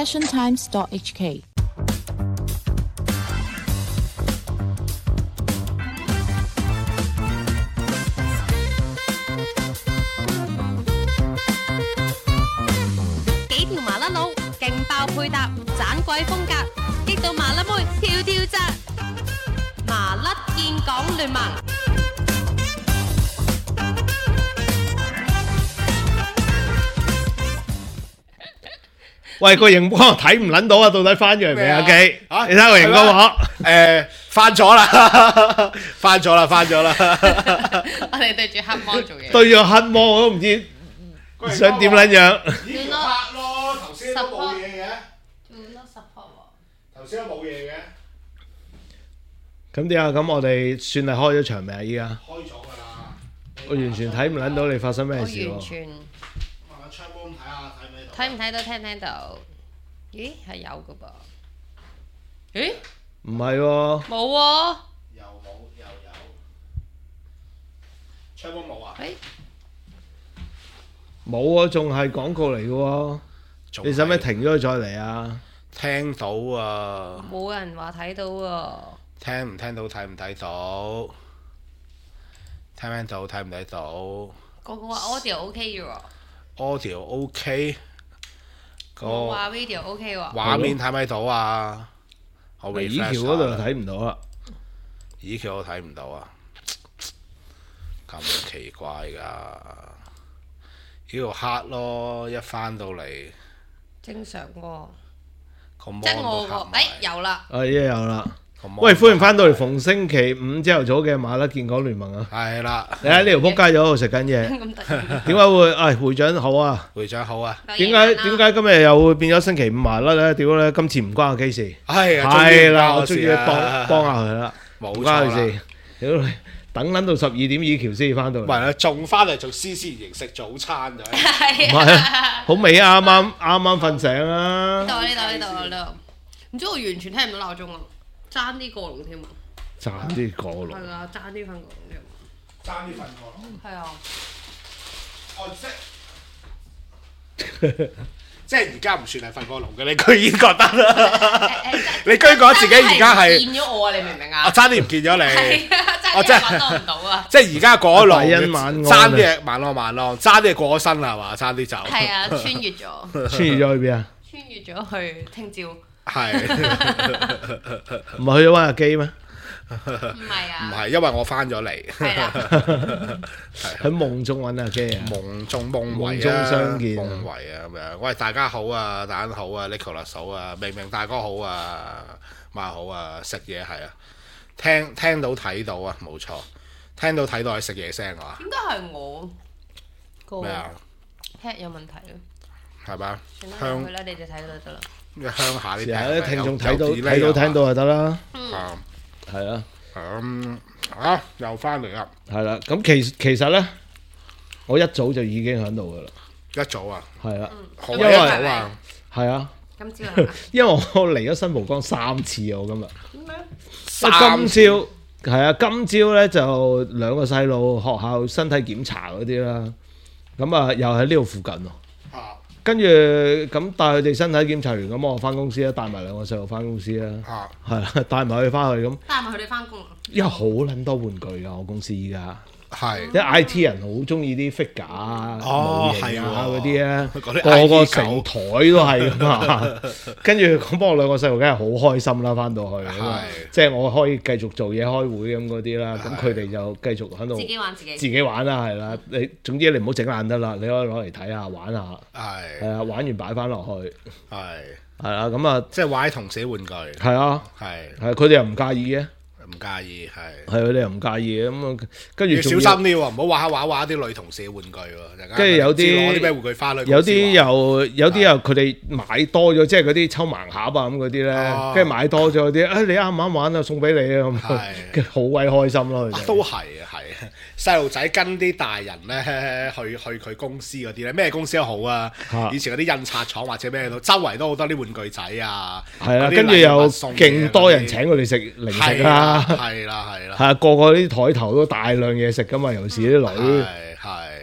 passiontimes.hk。 幾條麻甩佬，勁爆配搭，盞鬼風格，激到麻甩妹跳跳紮，麻甩建港聯盟。 喂，個熒光睇唔撚到啊！到底翻咗嚟未啊？基，你睇個熒光幕， 翻咗啦，翻咗啦。 我哋對住黑魔做嘢。 對咗黑魔我都唔知想點撚樣。 呢個拍咯，頭先都冇嘢嘅。 not support 喎。 頭先都冇嘢嘅。 咁點啊？咁我哋算係開咗場未啊？依家開咗㗎啦。 我完全睇唔撚到你發生咩我事喎。 完全咁啊，窗光睇下睇唔睇到？ 睇唔睇到，聽唔聽到？咦，係有㗎噃。咦？ 唔係喎， 冇喎。 又冇又有。窗光冇啊？ 誒， 冇啊，仲係廣告嚟嘅喎。 仲你使唔使停咗佢再嚟啊？ 聽到啊？ 冇人話睇到喎。 聽唔聽到？睇唔睇到？聽唔聽到？睇唔睇到個個話 audio OK 嘅喎， ？Audio OK。 我話 video OK 喎。 畫面睇唔睇到啊？我爾 refresh 橋嗰度就睇唔到啦。 咦，橋我睇唔到啊！咁奇怪㗎？呢度黑咯，一翻到嚟正常喎。 個 mon 即係都我個， 黑埋。 有啦。 啊，依家有啦。 個 mon 喂，歡迎翻到嚟都黑逢星期五朝頭早嘅馬甩建港聯盟啊！ 埋係啦， 你喺呢條撲街咗喺度食緊嘢， 咁突然點解會？會長好啊！ 會長好啊！ 點解今日又會變咗星期五麻甩咧？屌咧，今次唔關我 case 事。 係啊， 係啦，我終於終於唔關幫下佢啦， 冇唔關佢錯啦。 事。屌你，等撚到12點以橋先翻到嚟。 唔係啦，仲翻嚟做思思形食早餐就係。 唔係啊，好味啊！啱瞓醒啊！ 呢度，唔知我完全聽唔到鬧鐘啊，爭啲過龍添啊， 爭啲過龍。 係啊，爭啲瞓過龍添。 爭啲瞓過係啊， 即係而家唔算係瞓過龍嘅，你居然覺得啦？你居然覺得自己而家係見咗我啊？你明唔明啊？ 我爭啲唔見咗你。 係啊， 我真係真係揾唔到啊！ 即係而家過咗龍， 大恩晚安啊爭啲嘢晚安，爭啲嘢過咗身啦，係嘛？爭啲就係啊，穿越咗， 穿越咗去邊啊？ 穿越咗去聽朝，唔係唔係去咗溫下機咩？ 係啊， 唔係？因為我翻咗嚟， 係啦， 喺夢中揾下機啊！ 夢中夢夢中遺啊， 相見啊夢遺啊咁樣。喂，大家好啊，大家好啊，Nicholas 好啊，明明大哥好啊，馬好啊，食嘢係啊，聽到睇到啊，冇錯，聽到睇到係食嘢聲啊， 點解係我個咩啊？ head 有問題咧？ 係咪啊？ 算啦， 鄉由佢啦，你哋睇到就得啦。 鄉下啲時候啲聽眾有睇到 delay 聽到就得啦， 啊係啊， 又翻嚟啦！ 係啦。咁其實咧，我一早就已經喺度噶啦， 一早啊， 係啦， 好因為一早啊， 係啊， 今朝係嘛？ 因為我嚟咗新蒲崗3次啊，我今日。 點解？ 今朝係啊，今朝咧就2個細路學校身體檢查嗰啲啦，咁啊又喺呢度附近喎。 啊跟住咁帶佢哋身體檢查完，咁我翻公司啦，帶埋2個細路翻公司啦， 啊係啦，帶埋佢哋翻去咁， 帶埋佢哋翻工啊！ 因為好撚多玩具啊，我公司依家。 係啲 IT 人好中意啲 figure 啊、模型啊嗰啲咧， 嗰啲個個 IT 成台都係噶嘛。跟住咁幫我2個細路，梗係好開心啦，翻到去咁啊即係我可以繼續做嘢、開會咁嗰啲啦。咁佢哋就繼續喺度自己玩自己。 自己玩啦，係啦。你總之你唔好整爛得啦，你可以攞嚟睇下、玩下，係係啊，玩完擺翻落去， 係， 係啦。咁啊， 即係玩啲同死玩具， 係啊， 係係佢哋又唔介意嘅， 唔介意係。 係佢哋又唔介意嘅。咁啊，跟住要小仲要心啲喎，唔好玩啲女同事嘅玩具喎。 跟住有啲攞啲咩玩具翻去公司玩？ 有啲又佢哋買多咗，即係嗰啲抽盲盒啊咁嗰啲咧，跟住買多咗啲，你啱唔啱玩啊？送俾你啊咁，跟住好鬼開心咯佢哋。 都係啊，係啊，細路仔跟啲大人咧去佢公司嗰啲咧，咩公司都好啊。以前嗰啲印刷廠或者咩都，周圍都好多啲玩具仔啊。 係啦， 嗰啲跟住又禮物送嘢勁多人請佢哋食零食啦， 係啦， 係啊，個個啲台頭都大量嘢食噶嘛，尤其是啲女。 係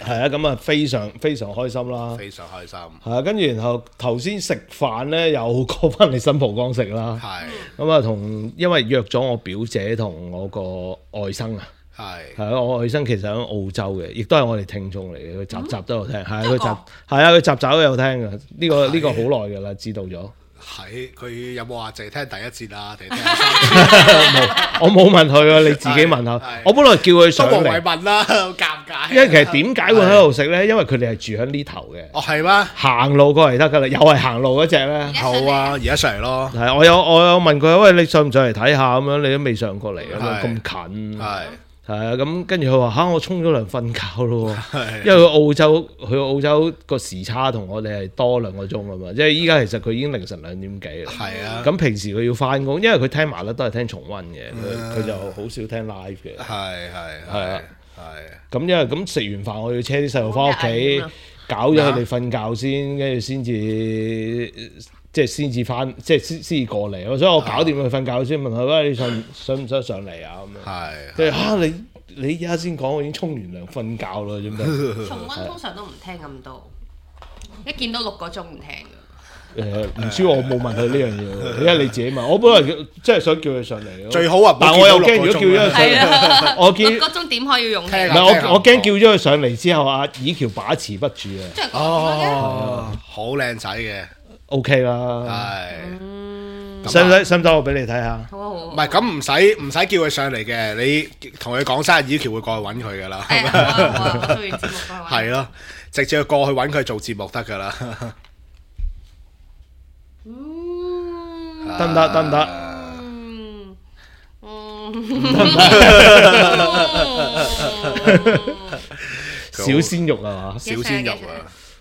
係啊，咁啊非常非常開心啦。 非常開心。 係啊，跟住然後頭先食飯咧，又過翻嚟新蒲崗食啦。 係咁啊，因為約咗我表姐同我個外甥啊。係啊，我外甥其實喺澳洲嘅，亦都係我哋聽眾嚟嘅，佢集都有聽。係啊，佢集都有聽嘅。呢個好耐㗎啦，知道咗。 係佢有冇話淨係聽第一節啊？定聽我冇問佢啊，你自己問下。我本來叫佢上嚟。 都無謂問啦，好尷尬。 因為其實點解會喺度食咧？因為佢哋係住喺呢頭嘅。 哦，係咩？ 行路過嚟得㗎啦，又係行路嗰只咧。 好啊，而家上嚟咯。 係，我有問佢，喂，你上唔上嚟睇下咁樣？你都未上過嚟咁樣咁近。係啊，咁跟住佢話我沖咗涼瞓覺咯，因為去澳洲個時差同我哋係多2個鐘啊嘛，即係依家其實佢已經凌晨2點幾啦。係啊，咁平時佢要翻工，因為佢聽麻甩都係聽重溫嘅，佢就好少聽 live 嘅。係啊，咁因為咁食完飯我要車啲細路翻屋企，搞咗佢哋瞓覺先，跟住先至。即係先至翻，即係先至過嚟咯，所以我搞掂佢瞓覺先問佢，喂，你想唔想上嚟啊？咁樣。係。佢話你而家先講，我已經沖完涼瞓覺啦，點解？ 重溫通常都唔聽咁多，一見到6個鐘唔聽㗎。 唔知我冇問佢呢樣嘢，因為你自己問。我本來即係想叫佢上嚟。 最好啊！ 但係我又驚，如果叫咗佢上嚟，我見 6個鐘點可以用？唔係我驚叫咗佢上嚟之後，阿以喬把持不住啊。 哦，好靚仔嘅。 OK 啦，係，使唔使我俾你睇下？ 好啊好。 唔係咁唔使叫佢上嚟嘅，你同佢講聲，以喬會過去揾佢噶啦。 係啊，做完節目係咯，直接過去揾佢做節目得噶啦。 得唔得？得唔得？小鮮肉啊嘛， 小鮮肉啊，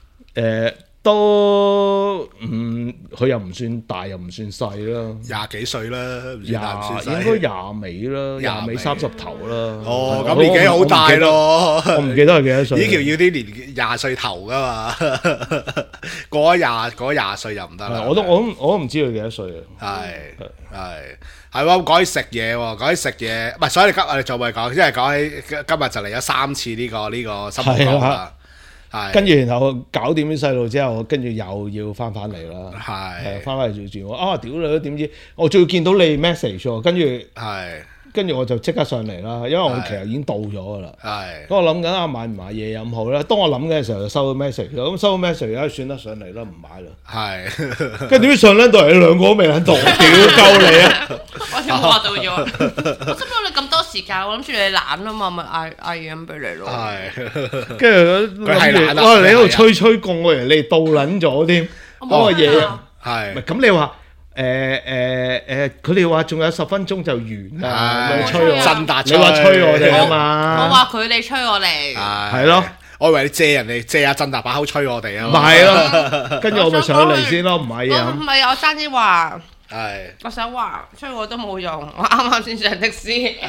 都佢又唔算大，又唔算細啦 ，20幾歲啦， 應該20尾啦，20尾30頭啦。 哦，咁年紀好大咯。 我唔記得係幾多歲。 以喬要啲年20歲頭噶嘛，過咗20歲就唔得啦。 我都唔知佢幾多歲啊。 係喎，講起食嘢喎，講起食嘢，唔係，所以我哋仲未講，因為講起今日就嚟咗3次呢個新蒲崗啦。 跟住然後搞掂啲細路之後，跟住又要翻嚟啦。係翻嚟做住我屌你，點知我仲要見到你 message 喎，跟住我就即刻上嚟啦，因為我其實已經到咗㗎啦。咁我諗緊買唔買嘢飲好咧？當我諗嘅時候就收到 message，咁收到 message 算得上嚟啦，唔買啦。跟住點知上撚到嚟，你2個都未撚到，屌鳩你啊！ 我先話到咗，我心諗你咁多時間，我諗住你懶啊嘛，咪嗌嘢飲俾你咯。 跟住佢係懶啊！你喺度吹共我，你到撚咗添，嗰個嘢係咁你話？佢哋話仲有10分鐘就完啦，吹我，你話吹我哋啊嘛？ 我話佢哋吹我哋， 係咯， 我以為你借阿振達把口吹我哋啊， 唔係咯，跟住我咪上嚟先咯，唔買嘢。 唔係我爭啲話。 係， 我想話，所以我都冇用，我啱啱先上的士。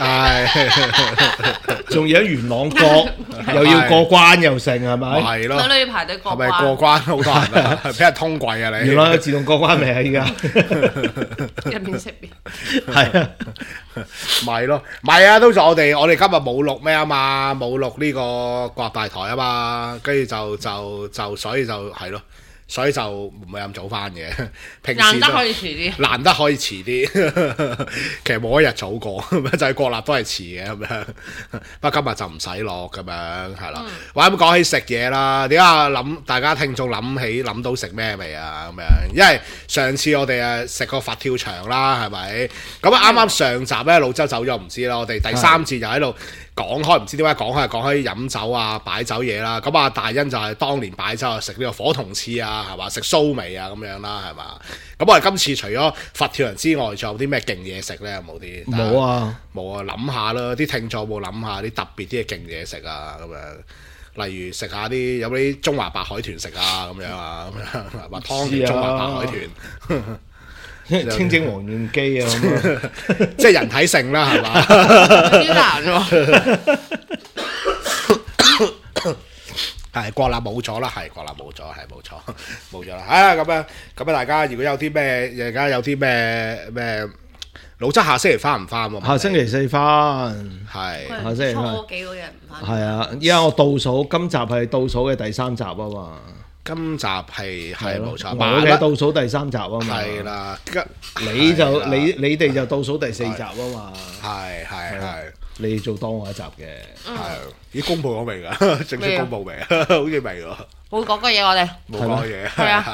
仲要喺元朗過，又要過關又成係咪？ 係咯， 佢要排隊過關。 係咪過關好多人啊？係俾人通櫃啊你？ 元朗有自動過關未啊？依家入面識別。 係啊， 咪咯，唔係啊，都就我哋今日冇錄咩啊嘛，冇錄呢個國大台啊嘛，跟住就所以就係咯。所以就唔會咁早翻嘅，平時難得可以遲啲， 難得可以遲啲，其實冇一日早過，就係國立都係遲嘅咁樣。不過今日就唔使落咁樣，係啦。或者咁講起食嘢啦，點解大家聽眾諗到食咩未啊？咁樣，因為上次我哋食個佛跳牆啦，係咪？咁啱啱上集咧，老周走咗唔知啦，我哋第3節又喺度。講開唔知點解講開飲酒啊擺酒嘢啦，咁啊大欣就係當年擺酒食呢個火筒翅啊，係嘛，食蘇眉啊咁樣啦，係嘛。咁我哋今次除咗佛跳牆之外，仲有啲咩勁嘢食咧？有冇啲？ 冇啊， 諗下啦，啲聽眾有冇諗下啲特別啲嘅勁嘢食啊？咁樣，例如食下啲有啲中華白海豚食啊，咁樣啊，咁樣話湯嘅中華白海豚。 清蒸黃燕機啊，咁即係人體性啦，係嘛？ 啲難喎。 係國立冇咗啦，係國立冇咗，係冇錯，冇咗啦。咁樣大家如果有啲咩，而家有啲咩老周下星期翻唔翻喎？ 下星期4翻， 係下星期翻。 初幾嗰日唔翻。 係啊，依家我倒數，今集係倒數嘅第3集啊嘛。 今集係冇錯， 我嘅倒數第3集啊嘛。 係啦， 你哋就倒數第4集啊嘛。 係。 你做當我一集嘅。 係已經公佈咗未㗎？正式公佈未啊？好似未喎。 冇講過嘢，我哋冇講嘢。 係啊。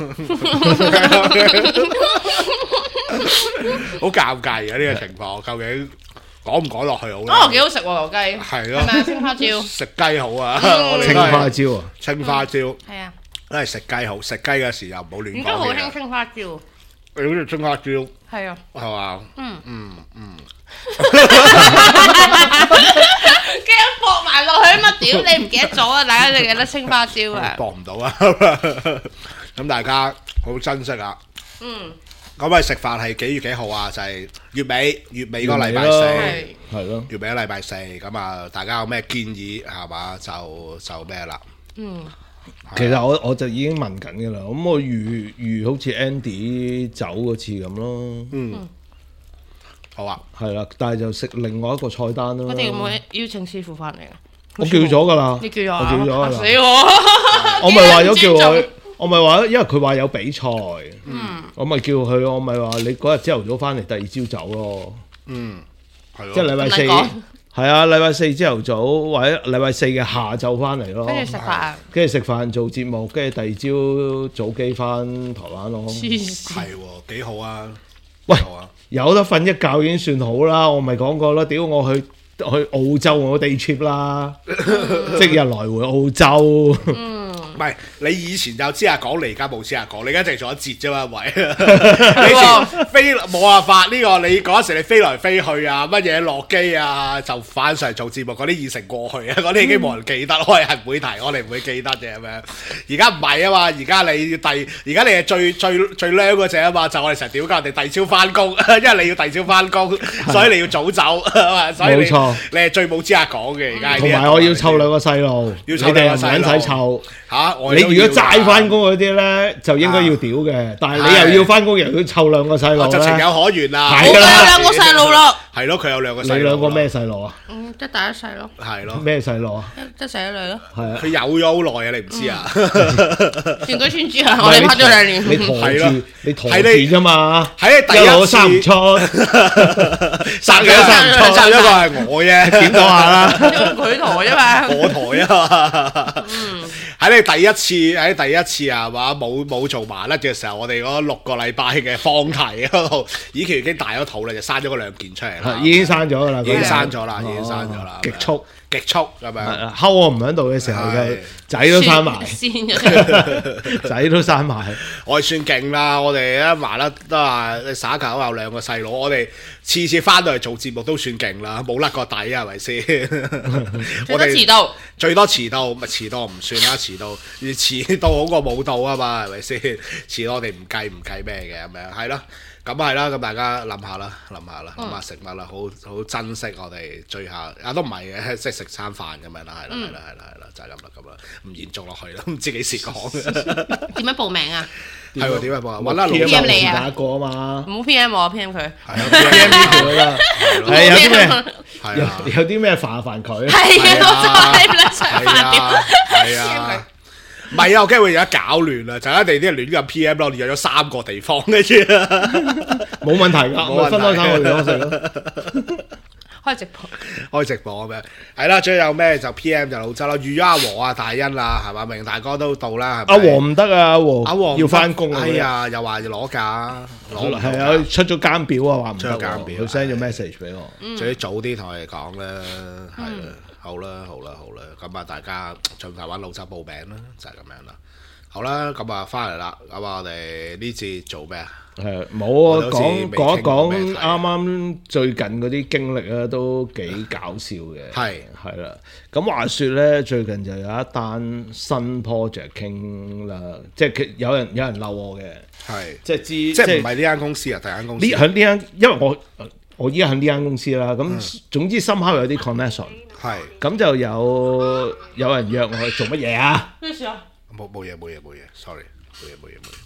好尷尬嘅呢個情況，究竟講唔講落去好咧？ 哦，幾好食喎牛雞。 係咯。 係咪青花椒？ 食雞好啊！我哋青花椒啊。 青花椒。 係啊。 都係食雞好，食雞嘅時候唔好亂講嘢。 而家好興青花椒。 你好似青花椒。 係啊。 係嘛？ 驚搏埋落去乜屌？你唔記得咗啊？大家記唔記得青花椒啊？ 搏唔到啊！咁大家好珍惜啊！咁我哋食飯係幾月幾號啊？就係月尾嗰個禮拜4， 係咯， 月尾嗰禮拜4。咁啊，大家有咩建議係嘛？就咩啦？ 其實我就已經問緊嘅啦。咁我預好似 Andy 走嗰次咁咯。 好啊。 係啦，但係就食另外一個菜單咯。 我哋有冇邀請師傅翻嚟啊？ 我叫咗㗎啦。 你叫咗啊？ 我叫咗㗎啦。 死我！ 我咪話咗叫我。我咪話，因為佢話有比賽，我咪叫佢，我咪話你嗰日朝頭早翻嚟，第2朝走咯。 係咯。 即係禮拜4，係啊，禮拜4朝頭早或者禮拜4嘅下晝翻嚟咯。 跟住食飯， 跟住食飯做節目，跟住第2朝早機翻台灣咯。 黐線。 係喎，幾好啊！ 喂，有得瞓一覺已經算好啦。我咪講過啦，屌我去澳洲我地 trip 啦，即日來回澳洲。 唔係，你以前就知阿講，你而家冇知阿講，你而家淨係做一節啫嘛，喂！你以前飛冇辦法，呢個你嗰時你飛來飛去啊，乜嘢落機啊，就翻上嚟做節目嗰啲已成過去啊，嗰啲已經冇人記得，我哋係唔會提，我哋唔會記得嘅咁樣。而家唔係啊嘛，而家你係最靚嗰隻啊嘛，就我哋成日屌鳩人哋第二朝翻工，因為你要第二朝翻工，所以你要早走，所以你係最冇資格講嘅而家。 同埋我要湊2個細路，你哋唔使湊。你如果齋翻工嗰啲咧，就應該要屌嘅。但係你又要翻工，又要湊2個細路， 就情有可原啦。 我有2個細路咯。 係咯，佢有2個細路。 你2個咩細路啊？ 一大一細咯。 係咯。 咩細路啊？ 一細一女咯。 係啊。 佢有咗好耐啊，你唔知啊？ 全舉全豬啊！我哋拍咗2年。 你陀住啫嘛。 喺你第一次生唔出，生咗生咗個係我啫， 檢討下啦。 佢陀啫嘛。 我陀啊嘛。喺你第一次啊嘛，冇做麻甩嘅時候，我哋嗰6個禮拜嘅放題嗰度，以前已經大咗肚啦，就生咗嗰2件出嚟啦。 已經生咗㗎啦， 已經生咗啦，已經生咗啦。 極速咁樣。 睺我唔喺度嘅時候，就仔都生埋，仔都生埋。 我哋算勁啦，我哋一麻甩都話你耍球有2個細佬，我哋次次翻到嚟做節目都算勁啦，冇甩個底係咪先？我哋最多遲到，咪遲到唔算啦，遲到好過冇到啊嘛，係咪先？遲到我哋唔計咩嘅咁樣，係咯。咁係啦，咁大家諗下啦，諗下食物啦，好珍惜我哋最後都唔係嘅，即係食餐飯咁樣啦，係啦，就係咁啦，唔延續落去啦，唔知幾時講。 點樣報名啊？ 係喎，點樣報啊？揾阿老 PM 你啊， 打過啊嘛。 唔好 PM 我 PM 佢。 係啊 PM 呢條啦。係有啲咩？有啲咩煩佢？ 係啊，我就係唔想煩係啊。唔係啊！我驚會有得搞亂啊！就一定啲人亂咁 PM 咯，我哋約咗3個地方嘅啫， 冇問題㗎，我分開3個地方食咯。 開直播咁樣，係啦。最後咩就 PM 就老周啦，預咗阿和啊、大欣啦，係嘛？明大哥都到啦， 阿和唔得啊，阿和要翻工啊。 哎呀，又話要攞假， 係啊，出咗監表啊，話唔得。 出咗監表， 佢 send 咗 message 俾我， 最早啲同我哋講啦，係啦。好啦，咁啊，大家盡快揾老周報名啦，就係咁樣啦。好啦，咁啊，翻嚟啦，咁啊，我哋呢次做咩啊？ 冇啊，講一講啱啱最近嗰啲經歷啊，都幾搞笑嘅。係啦，咁話說咧，最近就有一單新 project 傾啦，即係有人嬲我嘅，即係即係唔係呢間公司啊，第間公司。 喺呢間，因為我依家喺呢間公司啦，咁總之深刻有啲 connection。咁就有人約我去做乜嘢啊？ 咩事啊？ 冇嘢，sorry，冇嘢。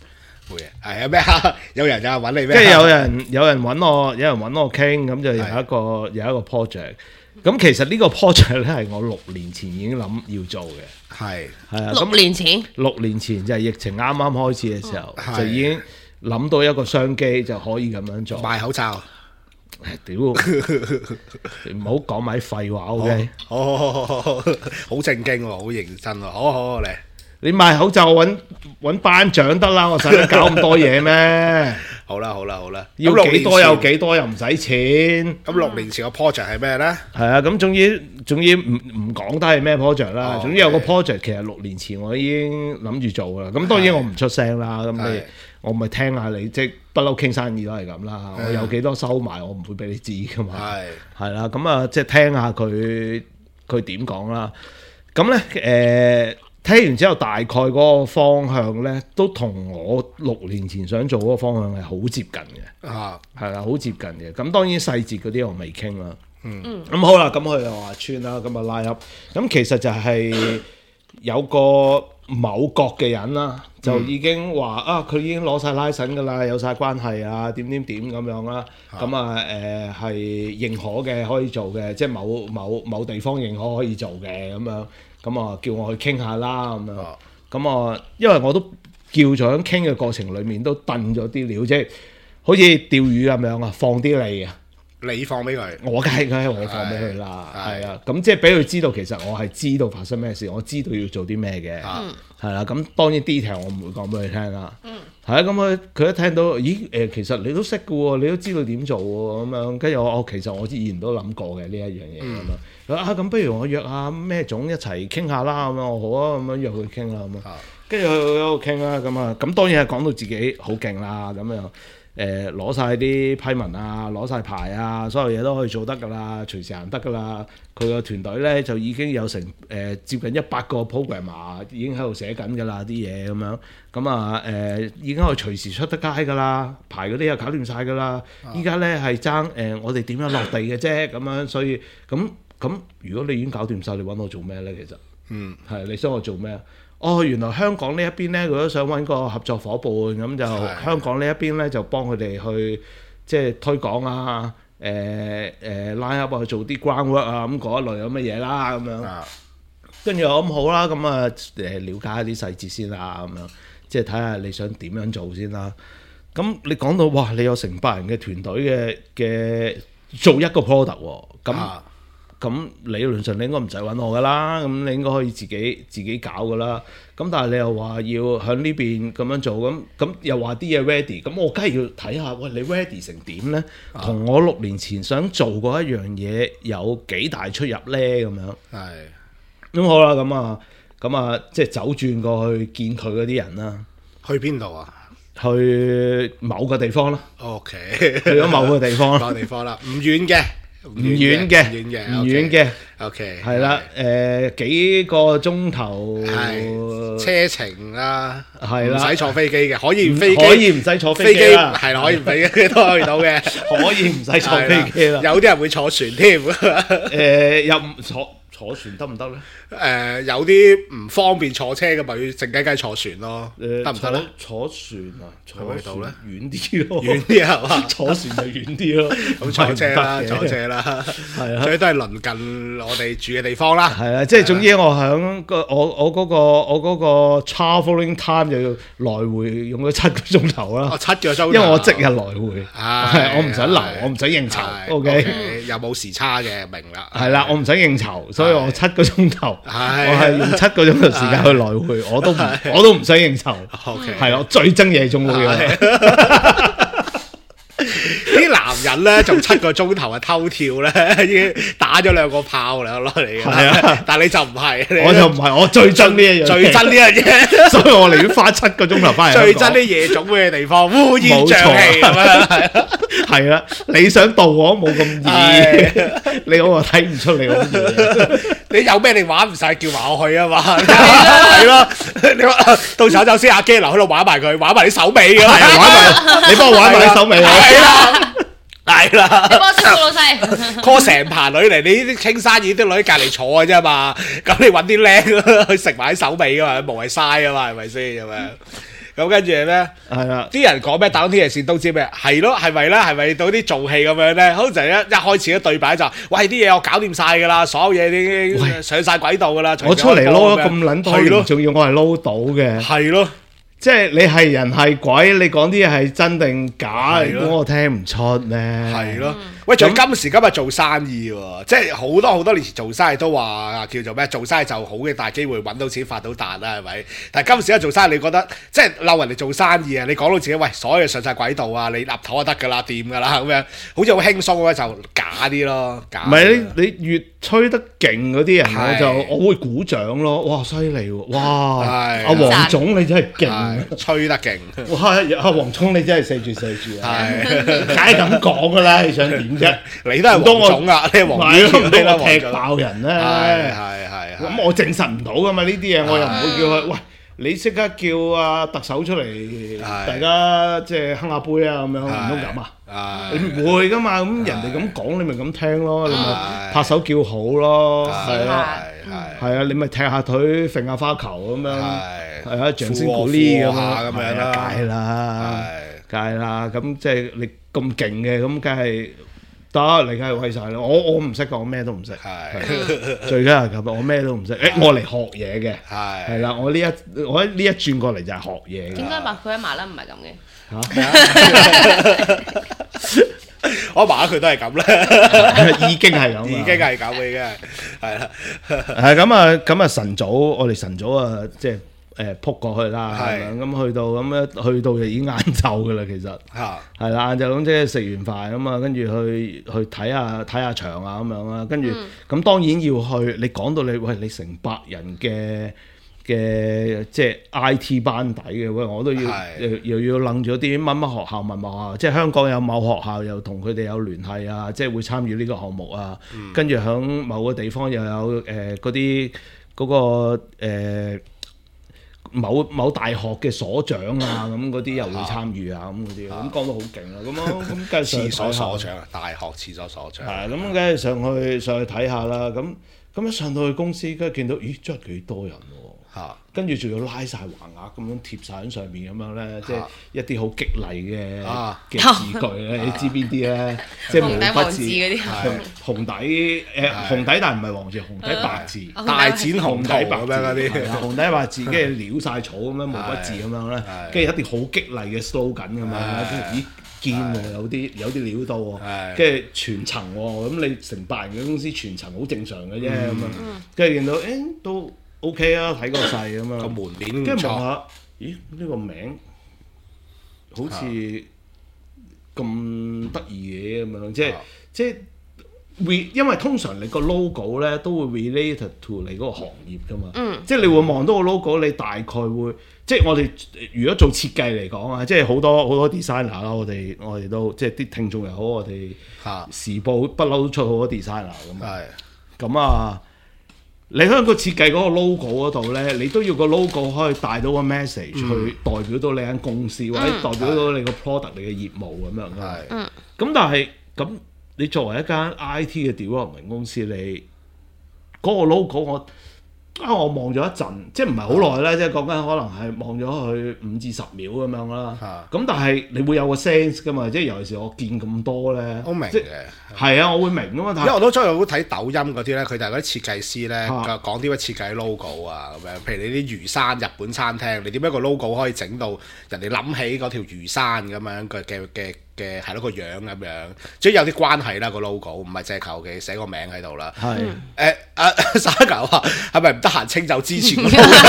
冇嘢，係啊咩啊？有人揾你咩？ 跟住有人揾我傾，咁就有一個 project。咁其實呢個 project 咧係我6年前已經諗要做嘅，係啊。 6年前 ，6年前就係疫情啱啱開始嘅時候，就已經諗到一個商機就可以咁樣做， 賣口罩。 屌，唔好講埋啲廢話 ，OK？ 好正經喎，好認真喎，好嚟。 你賣口罩揾班長得啦，我使乜搞咁多嘢咩？ 好啦， 要幾多有幾多，又唔使錢。 咁6年前個 project 係咩咧？ 係啊，咁總之唔講得係咩 project 啦。總之有個 project 其實6年前我已經諗住做啦。咁當然我唔出聲啦。咁我咪聽下你，即係不嬲傾生意都係咁啦。我有幾多收埋，我唔會俾你知噶嘛。係啦，咁啊，即係聽下佢點講啦。咁咧聽完之後，大概嗰個方向咧，都同我6年前想做嗰個方向係好接近嘅。係啦，好接近嘅。咁當然細節嗰啲我未傾啦。咁好啦，咁佢又話穿啦，咁啊拉入。咁其實就係有個某國嘅人啦，就已經話佢已經攞晒 license 㗎啦，有晒關係啊，點咁樣啦。咁係認可嘅，可以做嘅，即係某地方認可可以做嘅咁樣。咁啊，叫我去傾下啦，咁樣。咁啊，因為我都叫咗喺傾嘅過程裡面都燉咗啲料，即係好似釣魚咁樣啊，放啲餌啊。 你放俾佢， 我梗係我放俾佢啦，係啊。咁即係俾佢知道，其實我係知道發生咩事，我知道要做啲咩嘅，係啦。咁當然 detail 我唔會講俾佢聽啦。係啊，咁佢一聽到，咦其實你都識嘅喎，你都知道點做喎，咁樣。跟住我其實我之前都諗過嘅呢一樣嘢咁樣。咁不如我約下咩總一齊傾下啦，咁樣我好啊，咁樣約佢傾啦，咁啊。跟住佢喺度傾啦，咁啊，咁當然係講到自己好勁啦，咁樣。攞晒啲批文啊，攞晒牌啊，所有嘢都可以做得㗎啦，隨時行得㗎啦。佢個團隊咧就已經有成接近100個 programmer 已經喺度寫緊㗎啦啲嘢咁樣。咁啊已經可以隨時出得街㗎啦，牌嗰啲又搞掂晒㗎啦。依家咧係爭我哋點樣落地嘅啫，咁樣。所以咁如果你已經搞掂晒，你揾我做咩咧？其實係你想我做咩？原來香港呢一邊咧，佢都想揾個合作伙伴，咁就香港呢一邊咧就幫佢哋去即係推廣啊，line up 啊，做啲 groundwork 啊，咁嗰一類咁嘅嘢啦，咁樣。跟住我咁好啦，咁啊了解一啲細節先啦，咁樣即係睇下你想點樣做先啦。咁你講到哇，你有成百人嘅團隊嘅做一個 product 喎，咁理論上你應該唔使揾我噶啦，咁你應該可以自己搞噶啦。咁但係你又話要喺呢邊咁樣做，咁又話啲嘢 ready，咁我梗係要睇下，喂你 ready 成點呢？同我6年前想做嗰一樣嘢有幾大出入呢？咁樣。係。咁好啦，咁啊，即係走轉過去見佢嗰啲人啦。 去邊度啊？ 去某個地方啦。 OK。 去咗某個地方啦。 某個地方啦，唔遠嘅。 唔遠嘅 ，OK， 係啦，幾個鐘頭車程啦， 係啦， 唔使坐飛機嘅，可以唔使坐飛機啦， 係啦，可以唔飛機都可以到嘅， 可以唔使坐飛機啦， 有啲人會坐船添， 又唔坐船得唔得咧？ 有啲唔方便坐車嘅咪要靜雞雞坐船咯，得唔得咧？ 坐船啊，坐去到咧遠啲咯， 遠啲係嘛？ 坐船就遠啲咯， 咁坐車啦，係啊，所以都係鄰近我哋住嘅地方啦。 係啊，即係總之我響我嗰個 travelling time 就要來回用咗7個鐘頭啦。 7個鐘頭， 因為我即日來回，我唔使留，我唔使應酬。OK， 又冇時差嘅，明啦。 係啦，我唔使應酬，所以我7個鐘頭，我係用7個鐘頭時間去來回，我都唔使應酬。係咯，最憎夜總會嘅。 啲男人咧就7個鐘頭偷跳咧，已經打咗2個炮啦落嚟嘅。係啊，但係你就唔係，我就唔係，我最憎呢一樣，最憎呢樣嘢，所以我寧願花7個鐘頭翻嚟。最憎啲夜總會嘅地方，烏煙瘴氣咁樣。係啦，你想導我都冇咁易，你我睇唔出你咁易。你有咩你玩唔晒，叫埋我去啊嘛？係咯，你到時候就先阿基留喺度玩埋佢，玩埋啲手尾嘅，玩埋你幫我玩埋啲手尾。係啦，係啦，你幫我識個老細 call 成棚女嚟，你呢啲傾生意啲女隔離坐嘅啫嘛，咁你揾啲靚去食埋啲手尾噶嘛，無謂嘥啊嘛，係咪先咁樣？ 咁跟住咧， 係啦， 啲人講咩打通天地線都知咩？係咯，係咪咧？係咪到啲做戲咁樣咧？好似一開始嘅對白就喂啲嘢我搞掂晒㗎啦，所有嘢已經上晒軌道㗎啦。 我出嚟撈咗咁撚多年，仲要我係撈到嘅。 係咯。 即係你係人係鬼，你講啲嘢係真定假，咁我聽唔出咩？ 係咯，喂，仲今時今日做生意喎，即係好多年前做生意都話叫做咩？做生意就好嘅大機會揾到錢發到達啦，係咪？但係今時一做生意，你覺得即係鬧人哋做生意啊？你講到自己喂，所有嘢上晒軌道啊，你立頭就得㗎啦，掂㗎啦咁樣，好似好輕鬆咁樣就假啲咯，假。唔係你越吹得勁嗰啲人我會鼓掌咯，哇犀利喎，哇阿黃總你真係勁。 吹得勁， 哇！阿黃聰你真係四住啊，梗係咁講噶啦，你想點啫？ 你都係黃總啊，你係黃總， 你都踢爆人咧， 係。 咁我證實唔到噶嘛，呢啲嘢我又唔會叫佢，喂，你即刻叫阿特首出嚟，大家即係哼下杯啊咁樣，唔通咁啊？你唔會噶嘛，咁人哋咁講，你咪咁聽咯，你咪拍手叫好咯，係啊，係啊，你咪踢下腿，揈下花球咁樣。係啊，掌聲鼓勵咁樣啦，梗係啦，咁即係你咁勁嘅，咁梗係得，你梗係威晒啦。我唔識講，我咩都唔識，最緊係咁，我咩都唔識。我嚟學嘢嘅，係啦，我呢一轉過嚟就係學嘢嘅。 點解話佢阿麻甩唔係咁嘅？ 我阿媽佢都係咁啦， 已經係咁， 已經係咁嘅，已經係啦。 係咁啊！晨早我哋晨早啊，即係。撲過去啦，咁去到就已經晏晝㗎啦，其實係啦，晏晝咁即係食完飯咁啊，跟住去睇下場啊咁樣啦，跟住咁當然要去。你講到你成百人嘅即係 IT 班底嘅，喂，我都要又要楞咗啲乜學校，即係香港有某學校又同佢哋有聯繫啊，即係會參與呢個項目啊，跟住響某個地方又有嗰啲嗰個某大學嘅所長啊，咁嗰啲又會參與啊，咁嗰啲，咁講到好勁啦，咁梗係廁所所長啊，大學廁所所長， 係咁梗係上去睇下啦，咁一上到去公司，跟住見到，咦，真係幾多人喎，跟住仲要拉晒橫額咁樣貼晒喺上面咁樣咧，即係一啲好激勵嘅字句咧，你知邊啲咧？即係紅底黃字嗰啲，紅底紅底，但唔係黃字，紅底白字，大展紅底白字嗰啲，紅底白字，跟住潦晒草咁樣毛筆字咁樣咧，跟住一啲好激勵嘅 slogan 咁樣，跟住咦堅喎，有啲料到喎，跟住全層喎，咁你成百人嘅公司全層好正常嘅啫咁樣，跟住見到都 OK 啊，睇個勢咁樣，個門面跟住望下，咦呢個名好似咁得意嘅咁樣，即係因為通常你個 logo 咧都會 related to 你嗰個行業噶嘛，即係你會望到個 logo，你大概會即係我哋如果做設計嚟講啊，即係好多 designer 啦，我哋都即係啲聽眾又好，我哋時報不嬲都出好多 designer 咁啊。你喺個設計嗰個 logo 嗰度咧，你都要個 logo 可以帶到個 message 去代表到你間公司，或者代表到你個 product 你嘅業務咁樣嘅。咁但係咁，你作為一間 IT 嘅 development 公司，你嗰個 logo 我望咗一陣，即係唔係好耐啦，即係講緊可能係望咗佢5至10秒咁樣啦。咁但係你會有個 sense 噶嘛？即係尤其是我見咁多咧， 我明嘅， 係啊，我會明噶嘛。 因為我都中意好睇抖音嗰啲咧，佢哋係嗰啲設計師咧講點樣設計 logo 啊咁樣。譬如你啲魚生日本餐廳，你點樣個 logo 可以整到人哋諗起嗰條魚生咁樣嘅係咯個樣咁樣，即係有啲關係啦個 logo，唔係淨係求其寫個名喺度啦。係沙牛話係咪唔得閒清走之前個 logo？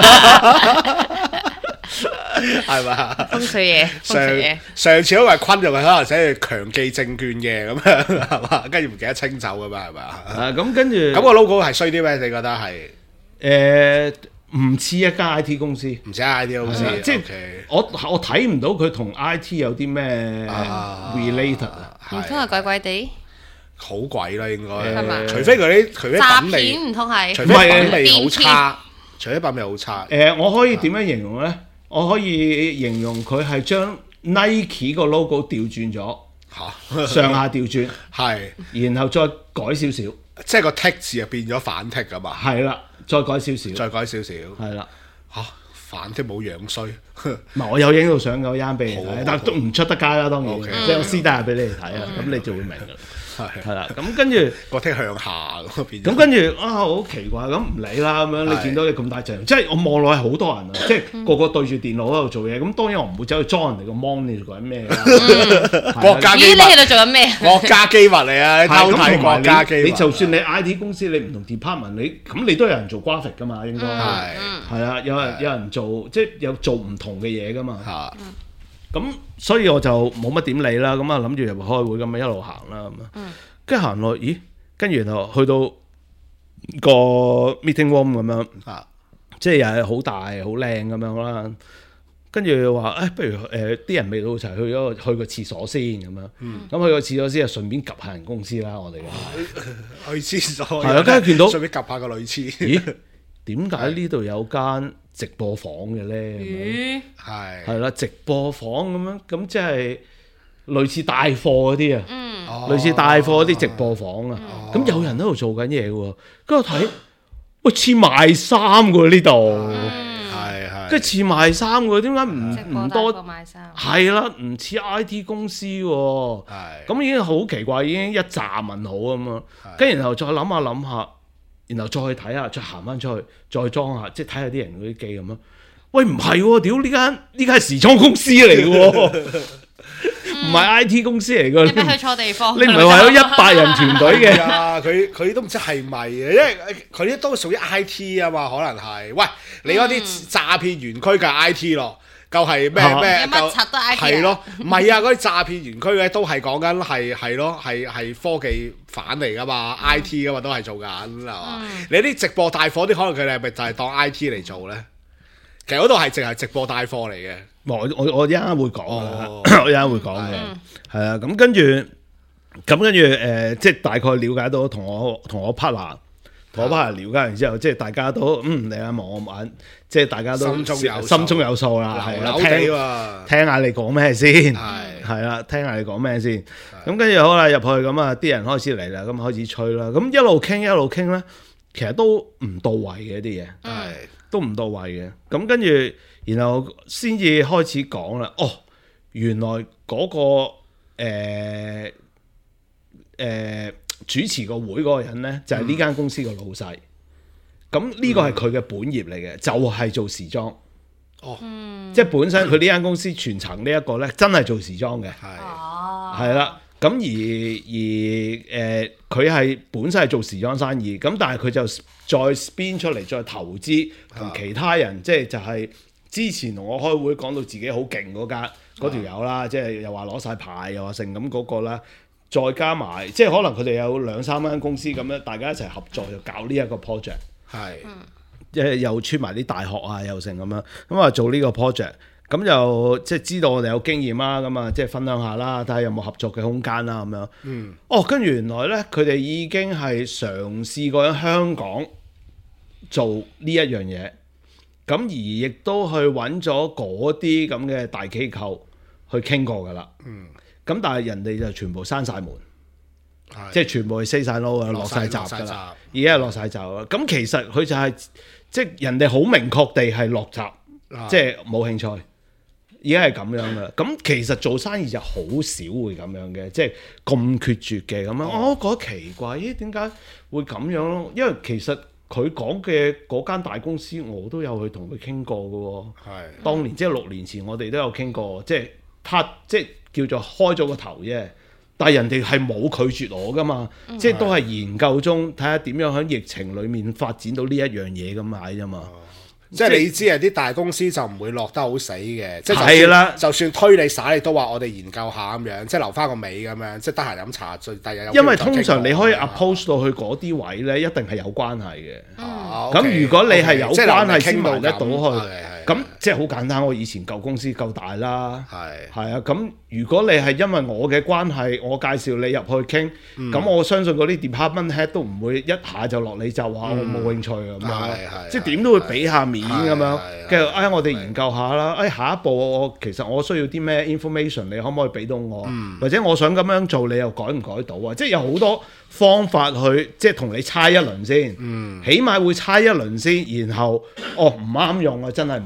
係嘛？ 風水嘢， 上次嗰個係昆，就係可能寫住強記證券嘅咁樣係嘛？跟住唔記得清走㗎嘛係嘛？ 咁跟住咁個 logo 係衰啲咩？你覺得係唔似一間 IT 公司， 唔似 IT 公司， 即係我睇唔到佢同 IT 有啲咩 related 啊？ 唔通係怪怪地？ 好鬼啦，應該係嘛？ 除非佢啲詐騙唔通係？ 除非品味好差，除非品味好差。 我可以點樣形容咧？我可以形容佢係將 Nike 個 logo 調轉咗，上下調轉， 係， 然後再改少少， 即係個 tick 字啊變咗反 tick 㗎嘛？ 係啦。再改少少， 係啦， 反即冇樣衰。 唔係我有影到相嘅，Yan俾你睇，但係都唔出得街啦，當然， Okay 即係我私底下俾你哋睇啊，咁你就會明㗎啦。係啦，咁跟住個剔向下咁變咗。 咁跟住啊，好奇怪，咁唔理啦，咁樣你見到你咁大隻，即係我望落係好多人啊，即係個個對住電腦喺度做嘢。咁當然我唔會走去裝人哋個 mon，你做緊咩啦？ 國家機密， 咦？你喺度做緊咩？ 國家機密嚟啊！你偷睇國家機密。 你就算你 IT 公司，你唔同 department， 你都有人做 graphic 噶嘛，應該係啊，有人做，即係有做唔同嘅嘢噶嘛。咁所以我就冇乜點理啦。咁啊諗住入去開會咁啊一路行啦咁啊。跟住行落，咦？跟住然後去到個 meeting room 咁樣，即係又係好大好靚咁樣啦。跟住話不如啲人未到齊，去個廁所先咁樣。咁去個廁所先，就順便 𥄫 下人公司啦。我哋去廁所係啊，跟住見到順便 𥄫 下個女廁。 咦？點解呢度有間直播房嘅咧？係啦，直播房咁樣，咁即係類似帶貨嗰啲啊，類似帶貨嗰啲直播房啊。咁有人喺度做緊嘢喎，跟住我睇，喂，似賣衫嘅呢度，跟住似賣衫嘅，點解唔多？係啦，唔似 IT 公司喎。咁已經好奇怪，已經一紮問號咁啊。跟住然後再諗下。然後再去睇下，再行翻出去，再裝下，即係睇下啲人嗰啲機咁咯。喂，唔係喎，屌呢間係時裝公司嚟嘅喎，唔係 IT 公司嚟嘅。 你咪去錯地方。 你唔係話有100人團隊嘅？ 啊，佢都唔知係咪嘅，因為佢啲都屬於 IT 啊嘛，可能係。喂，你嗰啲詐騙園區嘅 IT 咯。夠係咩？ 乜柒都 IT 係咯，唔係啊！嗰啲詐騙園區咧都係講緊係科技反嚟噶嘛，IT 噶嘛都係做緊係嘛？你啲直播帶貨啲，可能佢哋係咪就係當 IT 嚟做咧？其實嗰度係淨係直播帶貨嚟嘅。 我一陣間會講嘅，我一陣間會講嘅，係啊。咁跟住即係大概了解到同我 partner。同我班人了解完之後，即係大家都你眼望我眼，即係大家都心中有數啦，係啦，聽下你講咩先，係啦，聽下你講咩先。咁跟住好啦，入去咁啊，啲人開始嚟啦，咁開始吹啦，咁一路傾咧，其實都唔到位嘅啲嘢，都唔到位嘅。咁跟住，然後先至開始講啦。哦，原來嗰個主持個會嗰個人呢，就係呢間公司個老細。咁呢個係佢嘅本業嚟嘅，就係做時裝。即係本身佢呢間公司全層呢一個呢，真係做時裝嘅。係啦。咁而佢係本身係做時裝生意，咁但係佢就再 spin 出嚟，再投資同其他人，即係就係之前同我開會講到自己好勁嗰條友啦，即係又話攞晒牌，又話成咁嗰個啦。再加埋，即係可能佢哋有2-3間公司咁樣，大家一齊合作就搞呢一個 project。即係又穿埋啲大學啊，又成咁樣，咁啊做呢個 project，咁就即係知道我哋有經驗啦，咁啊即係分享下啦，睇下有冇合作嘅空間啦，咁樣。跟住原來咧，佢哋已經係嘗試過喺香港做呢一樣嘢，咁而亦都去揾咗嗰啲咁嘅大機構去傾過噶啦。咁但係人哋就全部閂晒門，即係全部係 say 晒 no 啊，落晒閘㗎啦，已經係落晒閘啦。咁其實佢就係即係人哋好明確地係落閘，即係冇興趣，已經係咁樣㗎。咁其實做生意就好少會咁樣嘅，即係咁決絕嘅咁樣。我覺得奇怪，咦？點解會咁樣咯？因為其實佢講嘅嗰間大公司，我都有去同佢傾過㗎喎。當年即係6年前，我哋都有傾過，即係叫做開咗個頭啫，但係人哋係冇拒絕我噶嘛，即係都係研究中睇下點樣喺疫情裡面發展到呢一樣嘢咁解啫嘛。 即係你知啊，啲大公司就唔會落得好死嘅，即係就算推你灑，你都話我哋研究下咁樣，即係留翻個尾咁樣，即係得閒飲茶，最第日有。因為通常你可以 approach 到去嗰啲位咧，一定係有關係嘅。咁如果你係有關係先埋得到去，咁即係好簡單。我以前舊公司夠大啦，係啊。咁如果你係因為我嘅關係，我介紹你入去傾，咁我相信嗰啲 department head 都唔會一下就落你就話我冇興趣咁樣，即係點都會俾下面咁樣。跟住我哋研究下啦。下一步其實我需要啲咩 information，你可唔可以俾到我？或者我想咁樣做，你又改唔改到啊？即係有好多方法去即係同你猜一輪先，起碼會猜一輪先，然後唔啱用啊，真係唔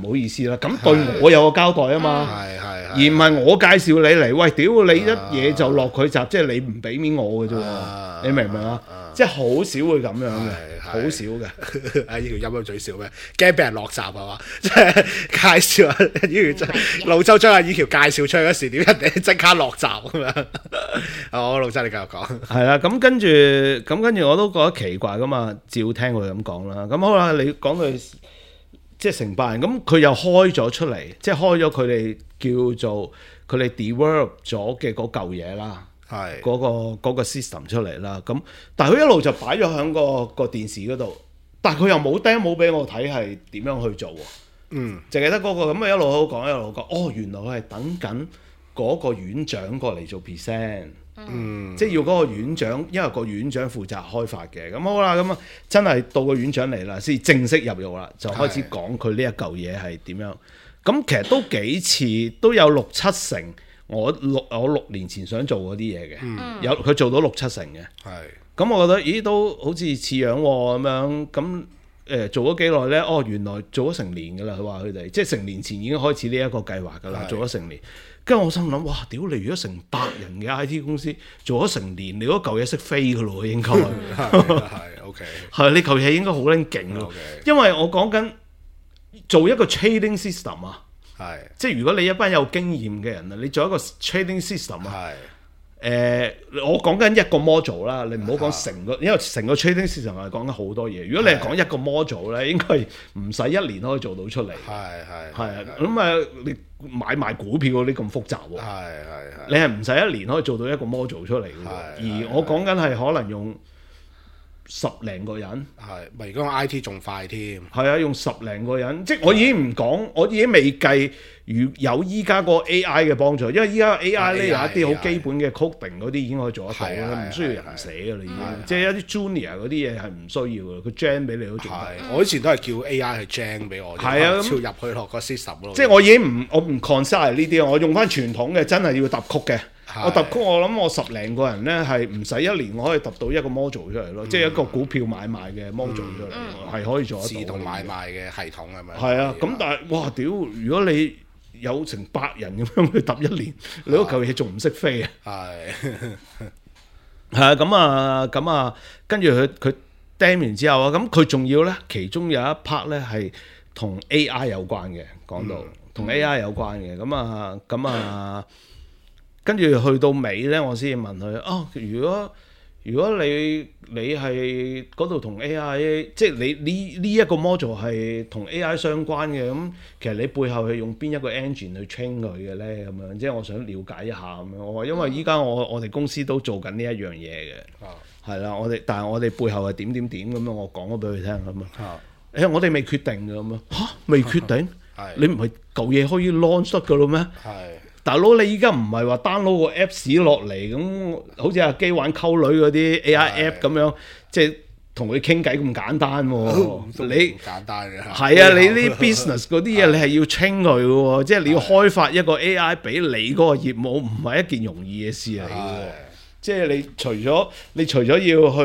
唔好意思啦。咁對我有個交代啊嘛，而唔係我介紹你嚟，喂，屌你一嘢就落佢閘，即係你唔俾面我嘅啫喎，你明唔明啊？即係好少會咁樣嘅，好少嘅。 啊！呢條陰陰嘴笑咩？驚俾人落閘係嘛？即係介紹啊！呢條老周將阿以喬介紹出去嗰時，點人哋即刻落閘咁樣？好，老周你繼續講。 係啦，咁跟住我都覺得奇怪噶嘛，照聽佢咁講啦。咁好啦，你講佢即係成百人，咁佢又開咗出嚟，即係開咗佢哋叫做佢哋 develop 咗嘅嗰嚿嘢啦。係嗰個 system 出嚟啦，咁但係佢一路就擺咗喺個電視嗰度，但係佢又冇 demo 俾我睇係點樣去做喎。淨係得嗰個咁啊，一路好講一路講。哦，原來佢係等緊嗰個院長過嚟做 present，即係要嗰個院長，因為個院長負責開發嘅。咁好啦，咁啊真係到個院長嚟啦，先正式入獄啦，就開始講佢呢一嚿嘢係點樣。咁其實都幾次，都有6-7成。我6年前想做嗰啲嘢嘅，有佢做到6-7成嘅。咁我覺得咦都好似似樣喎咁樣。咁做咗幾耐咧？哦，原來做咗成年㗎啦。佢話佢哋即係成年前已經開始呢一個計劃㗎啦，做咗成年。跟住我心諗，哇！屌你，如果成100人嘅 IT 公司做咗成年，你嗰嚿嘢識飛㗎咯，應該 OK。 係呢嚿嘢應該好撚勁咯，因為我講緊做一個 trading system 啊。即係如果你一班有經驗嘅人啊，你做一個 trading system 啊，我講緊一個 module 啦，你唔好講成個，因為成個 trading system 係講緊好多嘢。如果你係講一個 module 咧，應該唔使1年可以做到出嚟。咁啊，你買賣股票嗰啲咁複雜喎，你係唔使1年可以做到一個 module 出嚟嘅。而我講緊係可能用10零個人， 咪如果 IT 仲快添， 係啊，用10零個人，即係我已經唔講，我已經未計有依家個 AI 嘅幫助，因為依家 AI 咧有一啲好基本嘅 coding 嗰啲已經可以做得到啦，唔需要人寫㗎啦，已經，即係一啲 junior 嗰啲嘢係唔需要㗎，佢 gen 俾你都做得。 我以前都係叫 AI 去 gen 俾我，係啊，跳入去落個 system 咯。 即係我已經我唔 consider 呢啲，我用翻傳統嘅，真係要揼曲嘅。我揼曲，我諗我10零個人咧係唔使1年，我可以揼到一個 module 出嚟咯，即係一個股票買賣嘅 module 出嚟，係可以做得到。 自動買賣嘅系統係咪？ 係啊，咁但係哇屌！如果你有成100人咁樣去揼1年，你嗰嚿嘢仲唔識飛啊？係啊，咁啊，跟住佢釘完之後啊，咁佢仲要咧，其中有一 part 咧係同 AI 有關嘅，講到同 AI 有關嘅，咁啊。跟住去到尾咧，我先問佢如果你係嗰度同 AI， 即係你呢一個 module 係同 AI 相關嘅，咁其實你背後係用邊一個 engine 去 train 佢嘅咧？咁樣即係我想了解一下咁樣。我話因為依家我哋公司都做緊呢一樣嘢嘅，係啦，但係我哋背後係點咁樣，我講咗俾佢聽咁啊。我哋未決定嘅咁啊，未決定？你唔係舊嘢可以 launch 得嘅咯咩？大佬，你依家唔係話 download 個 Apps 落嚟咁，好似阿基玩溝女嗰啲 AI app 咁樣，即係同佢傾偈咁簡單喎。你簡單嘅係啊，你啲 business 嗰啲嘢你係要 train 佢嘅喎，即係你要開發一個 AI 俾你嗰個業務，唔係一件容易嘅事嚟嘅喎。即係你除咗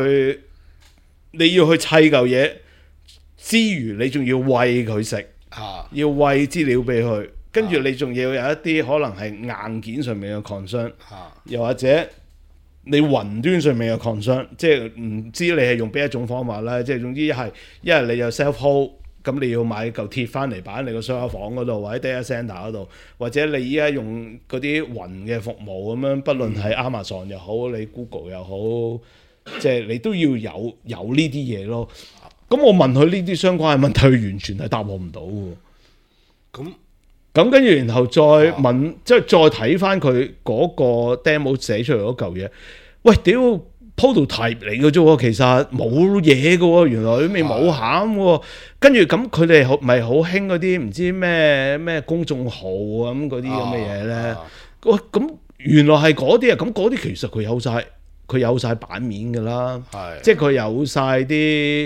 要去砌嚿嘢之餘，你仲要餵佢食，要餵資料俾佢。跟住你仲要有一啲可能係硬件上面嘅 concern，又或者你雲端上面嘅 concern，即係唔知你係用邊一種方法啦。即係總之一係你有 self hold，咁你要買嚿鐵翻嚟擺喺你個 server 房嗰度，或者 data center 嗰度，或者你依家用嗰啲雲嘅服務咁樣，不論係 Amazon 又好，你 Google 又好，即係你都要有呢啲嘢咯。咁我問佢呢啲相關嘅問題，佢完全係答我唔到喎。咁跟住，然後再問，即係再睇翻佢嗰個 demo 寫出嚟嗰嚿嘢。喂，屌 prototype 嚟嘅啫喎，其實冇嘢嘅喎，原來佢未冇餡喎。跟住咁，佢哋咪好興嗰啲唔知咩公眾號咁嗰啲咁嘅嘢咧。喂，咁原來係嗰啲啊，咁嗰啲其實佢有晒佢有晒版面㗎啦，即係佢有晒啲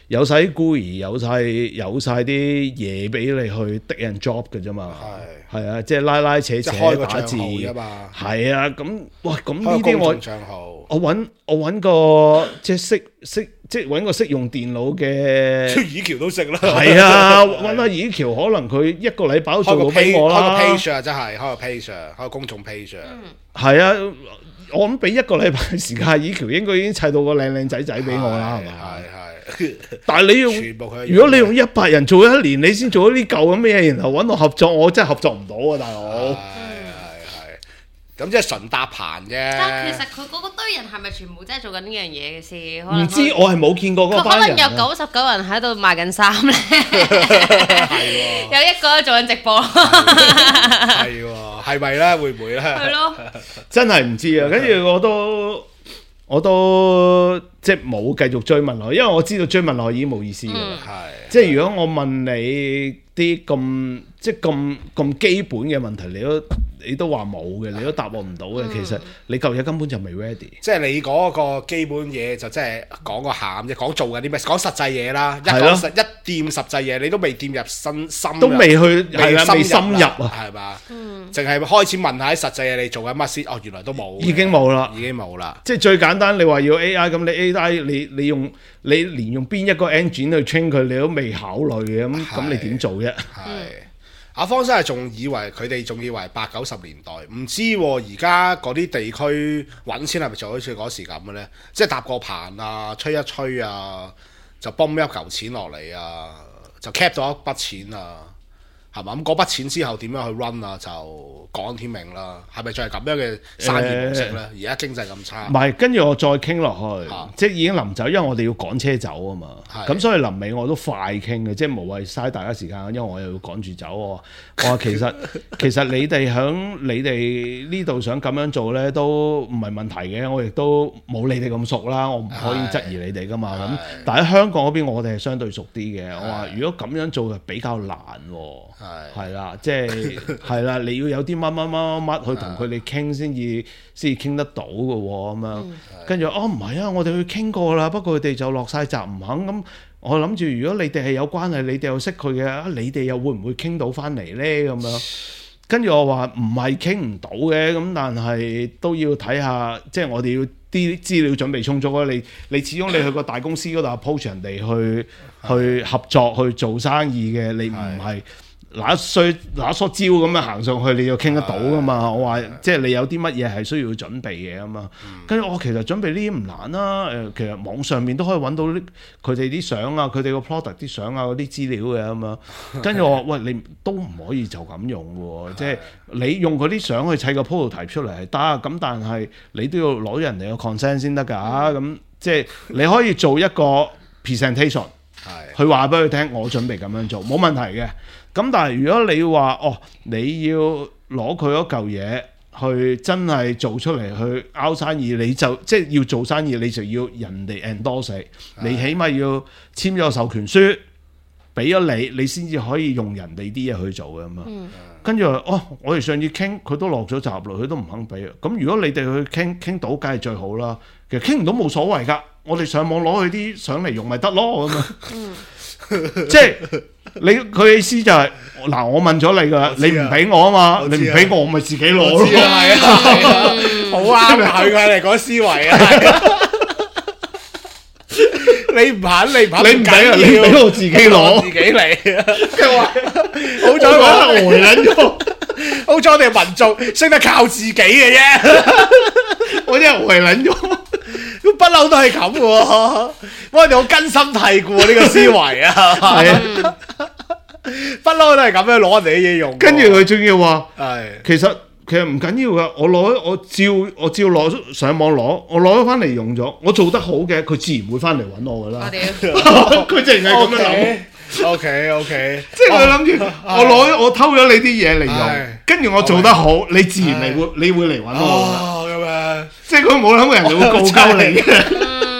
GUI， 有晒啲嘢俾你去滴人 job 嘅啫嘛，係啊，即係拉扯打字啊嘛，係啊，咁哇咁呢啲我揾個即係即係揾個識用電腦嘅， 以橋都識啦， 係啊，揾阿以橋可能佢一個禮拜都做到俾我啦， 開個 page 啊，真係開個 page 啊，開個公眾 page 啊， 係啊，我諗俾一個禮拜時間，以橋應該已經砌到個靚仔俾我啦，係嘛？係，但係你如果你用100人做1年，你先做咗呢嚿咁嘅嘢，然後揾我合作，我真係合作唔到啊，大佬。 咁即係純搭棚啫。 但其實佢嗰堆人係咪全部真係做緊呢樣嘢嘅先？ 唔知我係冇見過嗰班人。 可能有99人喺度賣緊衫咧，有一個做緊直播。 係喎，係咪咧？會唔會咧？ 係咯， 真係唔知啊！跟住我都即係冇繼續追問落去，因為我知道追問落去已經冇意思嘅啦。即係如果我問你啲咁基本嘅問題，你都話冇嘅，你都答我唔到嘅。其實你舊嘢根本就未 ready。即係你嗰個基本嘢就即係講個餡啫，講做緊啲咩，講實際嘢啦。一掂實際嘢，你都未掂入深都未去係啦，未深入啊， 係嘛？淨係開始問下啲實際嘢，你做緊乜先？哦，原來都冇， 已經冇啦。即係最簡單，你話要 AI 咁，你 AI 你連用邊一個 engine 去 train 佢，你都未考慮嘅，咁你點做啫？ 阿方生係仲以為佢哋仲以為80-90年代，唔知而家嗰啲地區揾錢係咪就好似嗰時咁嘅呢？即係搭個棚啊，吹一吹啊，就泵一嚿錢落嚟啊，就 cap 到一筆錢啊，係嘛？咁嗰筆錢之後點樣去 run 啊？就講天命啦。係咪就係咁樣嘅生意模式呢？而家經濟咁差， 唔係，跟住我再傾落去，即係已經臨走，因為我哋要趕車走啊嘛。咁所以臨尾我都快傾嘅，即係無謂嘥大家時間，因為我又要趕住走。我話其實你哋響你哋呢度想咁樣做呢，都唔係問題嘅。我亦都冇你哋咁熟啦，我唔可以質疑你哋噶嘛。咁但喺香港嗰邊，我哋係相對熟啲嘅。我話如果咁樣做就比較難喎。係啦，即係係啦，你要有啲乜去同佢哋傾先至傾得到嘅喎，咁樣跟住唔係啊，我哋去傾過啦，不過佢哋就落晒閘唔肯咁。我諗住如果你哋係有關係，你哋又識佢嘅，你哋又會唔會傾到翻嚟咧？咁樣跟住我話唔係傾唔到嘅，咁但係都要睇下，即係我哋要啲資料準備充足啊！你始終你去個大公司嗰度 approach 人哋去合作去做生意嘅，你唔係拿梳蕉咁樣行上去，你就傾得到噶嘛？我話即係你有啲乜嘢係需要準備嘅啊嘛。跟住我其實準備呢啲唔難啦。其實網上面都可以揾到佢哋啲相啊，佢哋個 product 啲相啊嗰啲資料嘅啊嘛。跟住我話喂，你都唔可以就咁用喎，即係你用嗰啲相去砌個 prototype 出嚟係得，咁但係你都要攞人哋嘅 consent 先得㗎。咁即係你可以做一個 presentation，去話俾佢聽，我準備咁樣做，冇問題嘅。咁但係如果你話你要攞佢嗰嚿嘢去真係做出嚟去拗生意，你就即係要做生意，你就要人哋 endorse，你起碼要簽咗個授權書，俾咗你先至可以用人哋啲嘢去做嘅嘛。跟住我哋上次傾，佢都落咗閘咯，佢都唔肯俾。咁如果你哋去傾到，梗係最好啦。其實傾唔到冇所謂㗎，我哋上網攞佢啲相嚟用咪得咯咁樣。即係佢嘅意思就係嗱，我問咗你㗎，你唔俾我啊嘛，你唔俾我咪自己攞咯。 係啊，好啱佢哋嗰思維啊。你唔肯，你唔俾啊，你俾我自己攞，自己嚟。佢話好彩我呆撚咗，好彩我哋民眾識得靠自己嘅啫。我真係呆撚咗。不嬲都係咁嘅喎，我哋好根深蒂固呢個思維啊，係啊，不嬲都係咁樣攞人哋啲嘢用。 跟住佢仲要話，其實唔緊要噶，我照攞上網攞，我攞咗翻嚟用咗，我做得好嘅，佢自然會翻嚟揾我噶啦。佢淨係咁樣諗。 OK， 即係佢諗住我偷咗你啲嘢嚟用，跟住我做得好，你自然你會嚟揾我。即係佢冇諗過人哋會告鳩你嘅，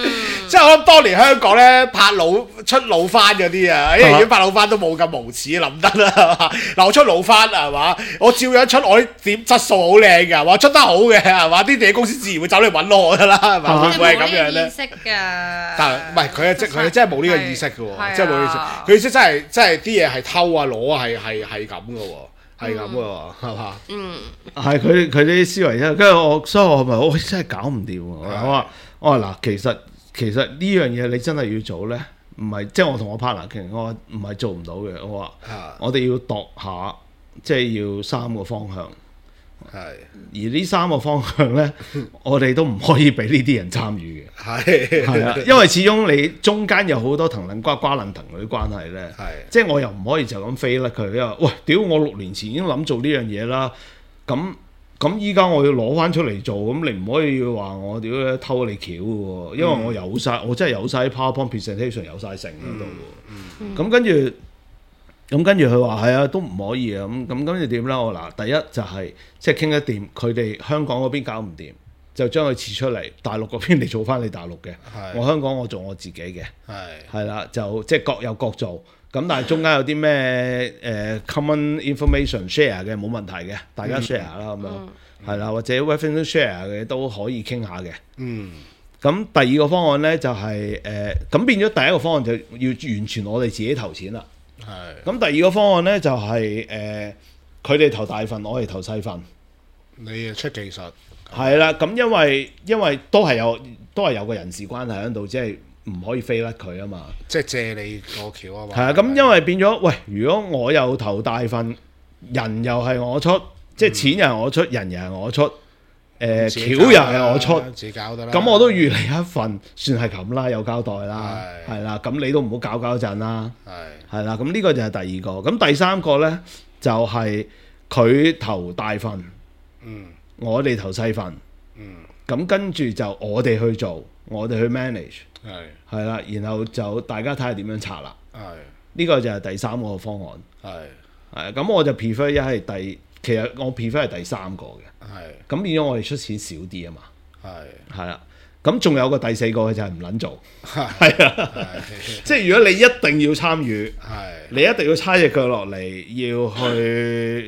即係我諗當年香港咧拍出老番嗰啲啊，因為如果拍老番都冇咁無恥諗得啦，係嘛？嗱，我出老番係嘛？我照樣出，我啲點質素好靚㗎，話出得好嘅係嘛？啲電影公司自然會走嚟揾我㗎啦，係嘛？會唔會係咁樣咧？但係唔係佢真係冇呢個意識㗎喎，即係冇意識。佢意識真係啲嘢係偷啊攞啊係咁㗎喎。係咁嘅喎，係嘛？ 係佢啲思維啫。跟住所以我咪我真係搞唔掂喎。我話嗱，其實呢樣嘢你真係要做咧，唔係即係我同我 partner 傾，我話唔係做唔到嘅。我話我哋要度下，即係要3個方向。係，而呢3個方向咧，我哋都唔可以俾呢啲人參與嘅。係啊，因為始終你中間有好多藤撚瓜瓜撚藤嗰啲關係咧。係，即係我又唔可以就咁飛甩佢。因為喂，屌我6年前已經諗做呢樣嘢啦。咁依家我要攞翻出嚟做，咁你唔可以話我屌偷你橋嘅喎。因為我有晒，我真係有晒 PowerPoint presentation 有晒成喺度喎。咁跟住佢話係啊，都唔可以啊。咁跟住點咧？我嗱，第一就係即係傾得掂，佢哋香港嗰邊搞唔掂，就將佢撤出嚟，大陸嗰邊你做翻你大陸嘅，我香港我做我自己嘅，係啦，就即係各有各做。咁但係中間有啲咩common information share 嘅冇問題嘅，大家 share 啦咁樣，係啦，或者 revenue share 嘅都可以傾下嘅。咁第二個方案咧就係咁變咗第一個方案就要完全我哋自己投錢啦。咁第二個方案咧就係佢哋投大份，我哋投細份。 你出技術係啦，咁因為都係有個人事關係喺度，即係唔可以飛甩佢啊嘛。即係借你個橋啊嘛。係啊，咁因為變咗，喂，如果我又投大份，人又係我出，即係錢又係我出，人又係我出。橋又係我出， 自己搞得啦。 咁我都預你一份，算係咁啦，有交代啦，係啦。咁你都唔好搞震啦，係啦。咁呢個就係第二個。咁第三個咧就係佢投大份，我哋投細份，咁跟住就我哋去做，我哋去 manage，係啦。然後就大家睇下點樣拆啦。呢個就係第三個方案。係咁我就 prefer 其實我 prefer 係第三個嘅。咁變咗我哋出錢少啲啊嘛，係啦，咁仲有個第四個就係唔撚做，係啊，即係如果你一定要參與，你一定要叉隻腳落嚟，要去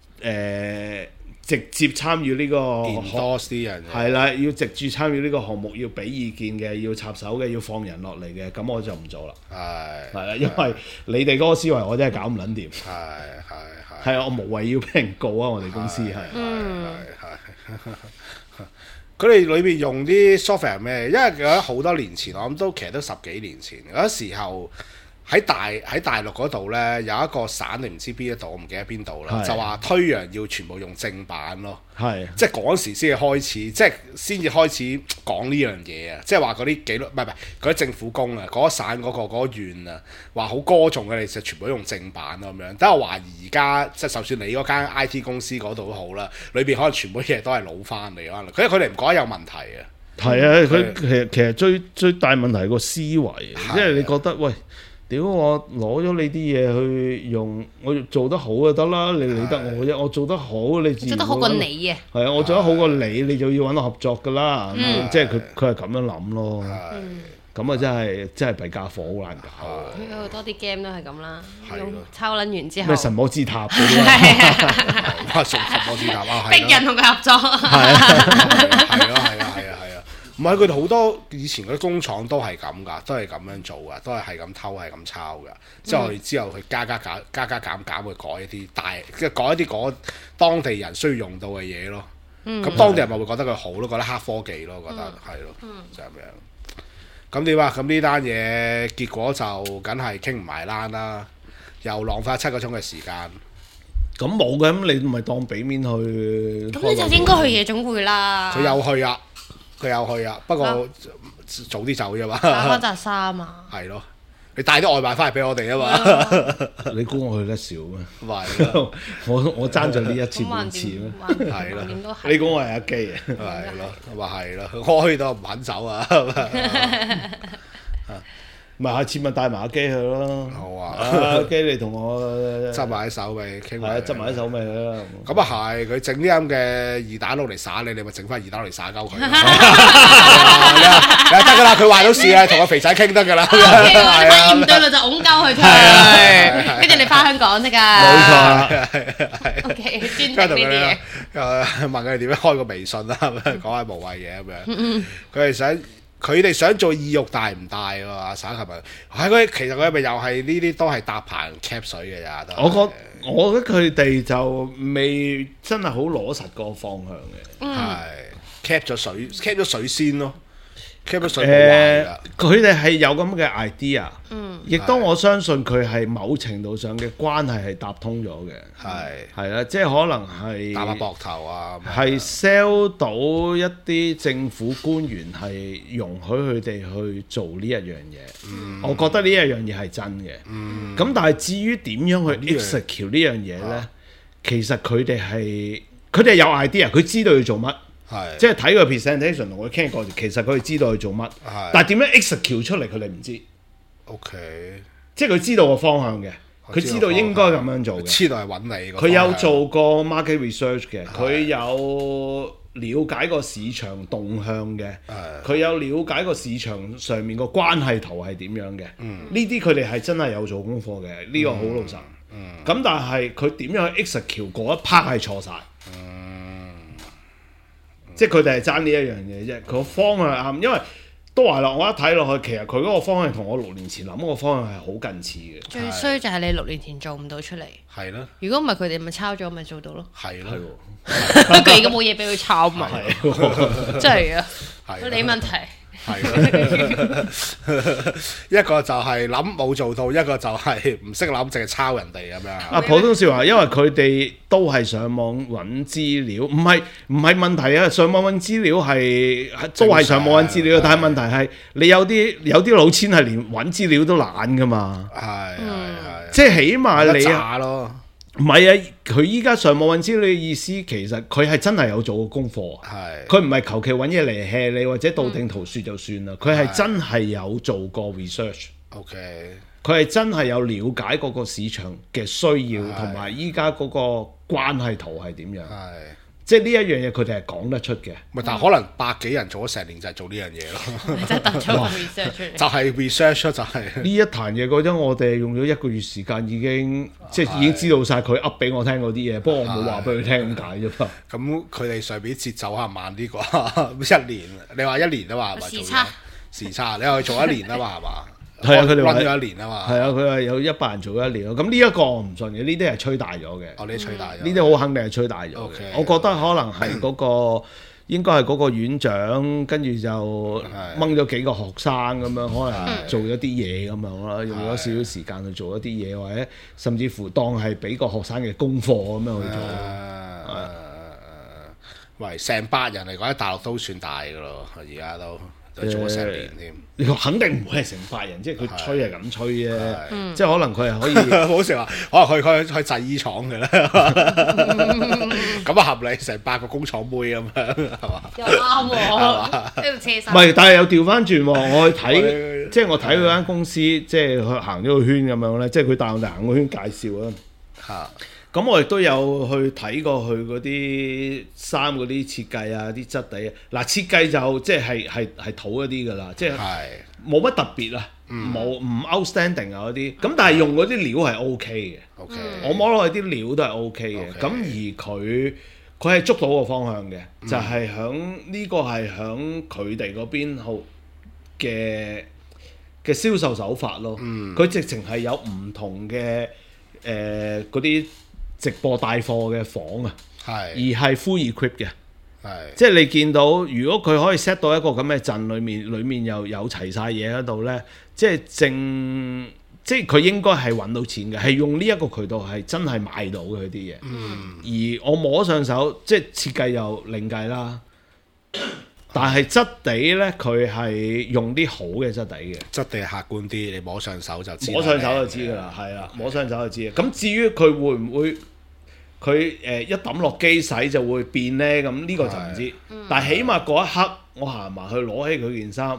直接參與呢個多啲人， 係啦，要直接參與呢個項目，要俾意見嘅，要插手嘅，要放人落嚟嘅，咁我就唔做啦，係啦，因為你哋嗰個思維我真係搞唔撚掂，係啊，我無謂要俾人告啊！我哋公司係， 佢哋裏邊用啲 software 咩？因為佢好多年前，我諗其實都10幾年前嗰時候喺大陸嗰度呢，有一個省你唔知邊一度，我唔記得邊度啦，就話推揚要全部用正版咯，即係嗰時先至開始，即係先至開始講呢樣嘢啊！即係話嗰啲紀律唔係嗰啲政府工啊，嗰省嗰個縣啊，話好歌頌嘅，其實全部都用正版咯咁樣。但係我懷疑而家即係就算你嗰間 IT 公司嗰度都好啦，裏邊可能全部嘢都係老翻嚟可能佢哋唔覺得有問題啊。 係啊，佢其實最大問題係個思維，即係你覺得喂。屌我攞咗你啲嘢去用，我做得好就得啦，你理得我啫。我做得好，你自然做得好過你啊。係啊，我做得好過你，你就要揾我合作噶啦。即係佢係咁樣諗咯。咁啊真係弊家伙，好難搞。 好多啲 game 都係咁啦，抄撚完之後。 咩神魔之塔嗰啲啊？神魔之塔啊， 逼人同佢合作。 係啊。唔係佢哋好多以前嗰啲工廠都係咁噶，都係咁樣做噶，都係咁偷係咁抄噶。之後佢加減去改一啲即係改一啲嗰當地人需要用到嘅嘢咯。咁當地人咪會覺得佢好咯，覺得黑科技咯，覺得係咯，就係咁樣。咁點啊？咁呢單嘢結果就梗係傾唔埋欄啦，又浪費7個鐘嘅時間。 咁冇嘅，咁你咪當俾面去。 咁你就應該去夜總會啦。 佢有去啊，不過早啲走啫嘛。 打翻紮衫啊！ 係咯，你帶啲外賣翻嚟俾我哋啊嘛。 你估我去得少咩？ 係咯， 我爭咗呢一次半次咩？ 係咯， 你估我係阿基啊？ 係咯，話係咯，我去到唔肯走啊。 咪下次咪帶埋阿基去咯。 好啊， 阿基你同我執埋啲手尾傾埋。 執埋啲手尾啦。 咁啊係，佢整啲咁嘅二打佬嚟耍你，你咪整翻二打佬嚟耍鳩佢。得㗎啦，佢話到事啊，同個肥仔傾得㗎啦。 我哋發現唔對路就擁鳩佢佢，跟住你翻香港得㗎。 冇錯啦。 OK， 專整呢啲嘢。 問佢哋點樣開個微信啦，講下無謂嘢咁樣。佢哋想做意欲大唔大喎？阿省係咪？其實佢係咪又係呢啲都係搭棚 cap 水嘅咋？ 我覺得佢哋就未真係好攞實個方向嘅。 係 cap 咗水先咯。佢哋係有咁嘅 idea，亦都我相信佢係某程度上嘅關係係搭通咗嘅，係啦，即係可能係打下膊頭啊， 係 sell 到一啲政府官員係容許佢哋去做呢一樣嘢，我覺得呢一樣嘢係真嘅。咁但係至於點樣去 execute 呢樣嘢呢？其實佢哋有 idea，佢知道要做乜。即係睇個 presentation 同佢傾過，其實佢哋知道佢做乜，但係點樣 execute 出嚟佢哋唔知。 OK， 即係佢知道個方向嘅，佢知道應該咁樣做嘅， 知道係揾你。 佢有做過 market research 嘅，佢有了解個市場動向嘅，佢有了解個市場上面個關係圖係點樣嘅。呢啲佢哋係真係有做功課嘅，呢個好老實。咁但係佢點樣去 execute 嗰一 part 係錯晒。即係佢哋係爭呢一樣嘢啫，佢個方向係啱，因為都話啦，我一睇落去，其實佢嗰個方向同我6年前諗嗰個方向係好近似嘅。最衰就係你6年前做唔到出嚟。 係咯。 如果唔係佢哋咪抄咗，咪做到咯。 係咯。 不過而家冇嘢俾佢抄嘛。真係啊。係。你問題。 係一個就係諗冇做到，一個就係唔識諗，淨係抄人哋咁樣。 普通笑話，因為佢哋都係上網揾資料，唔係問題啊！上網揾資料都係上網揾資料，但係問題係你有啲老千係連揾資料都懶噶嘛。係即係起碼你渣咯。 唔係啊！佢依家上網揾資料嘅意思，其實佢係真係有做過功課。佢唔係求其揾嘢嚟 hea 你，或者道聽途說就算啦。佢係真係有做過 research。 OK， 佢係真係有了解嗰個市場嘅需要，同埋依家嗰個關係圖係點樣。即係呢一樣嘢，佢哋係講得出嘅。 但係可能百幾人做咗成年就係做呢樣嘢咯。 真係突咗個 research 出嚟。 就係 research 就係呢一壇嘢嗰陣，我哋用咗1個月時間已經即係已經知道晒佢噏俾我聽嗰啲嘢。不過我冇話俾佢聽咁解啫嘛。咁佢哋上邊節奏係慢啲啩？1年，你話1年啊嘛？係咪？時差，你話佢做1年啊嘛？係嘛？ 係啊，佢哋話咗1年啊嘛。 係啊，佢話有100人做咗1年咯。咁呢一個我唔信嘅，呢啲係吹大咗嘅。 哦，呢啲吹大咗。 呢啲好肯定係吹大咗嘅。我覺得可能係嗰個應該係嗰個院長，跟住就掹咗幾個學生咁樣，可能做咗啲嘢咁樣啦，用咗少少時間去做一啲嘢，或者甚至乎當係俾個學生嘅功課咁樣去做。 喂，成百人嚟講喺大陸都算大噶咯，而家都。做咗成年添， 你話肯定唔會係成百人，即係佢吹係咁吹啫，即係可能佢係可以， 好似話可能去製衣廠嘅啦，咁啊合理，成8個工廠妹咁樣係嘛？ 又啱喎，呢度車衫。 唔係，但係又調翻轉喎，我去睇，即係我睇佢間公司，即係去行咗個圈咁樣咧，即係佢帶我哋行個圈介紹啊。咁我亦都有去睇過佢嗰啲衫嗰啲設計啊，啲質地啊。嗱，設計就即係土一啲噶啦，即係冇乜特別啊，冇唔 outstanding 啊嗰啲。咁但係用嗰啲料係 OK 嘅。OK，我摸落去啲料都係 OK 嘅。咁而佢係捉到個方向嘅，就係響呢個係響佢哋嗰邊好嘅銷售手法咯。佢直情係有唔同嘅嗰啲直播帶貨嘅房啊，而係 full equip 嘅，即係你見到，如果佢可以 set 到一個咁嘅陣裏面又有齊晒嘢喺度呢，即係佢應該係揾到錢嘅，係用呢一個渠道係真係買到嘅啲嘢。而我摸上手，即係設計又另計啦，但係質地呢，佢係用啲好嘅質地嘅，質地客觀啲，你摸上手就知。 摸上手就知㗎啦，係啊，摸上手就知。咁至於佢會唔會佢一抌落機洗就會變呢？咁呢個就唔知。但係起碼嗰一刻，我行埋去攞起佢件衫，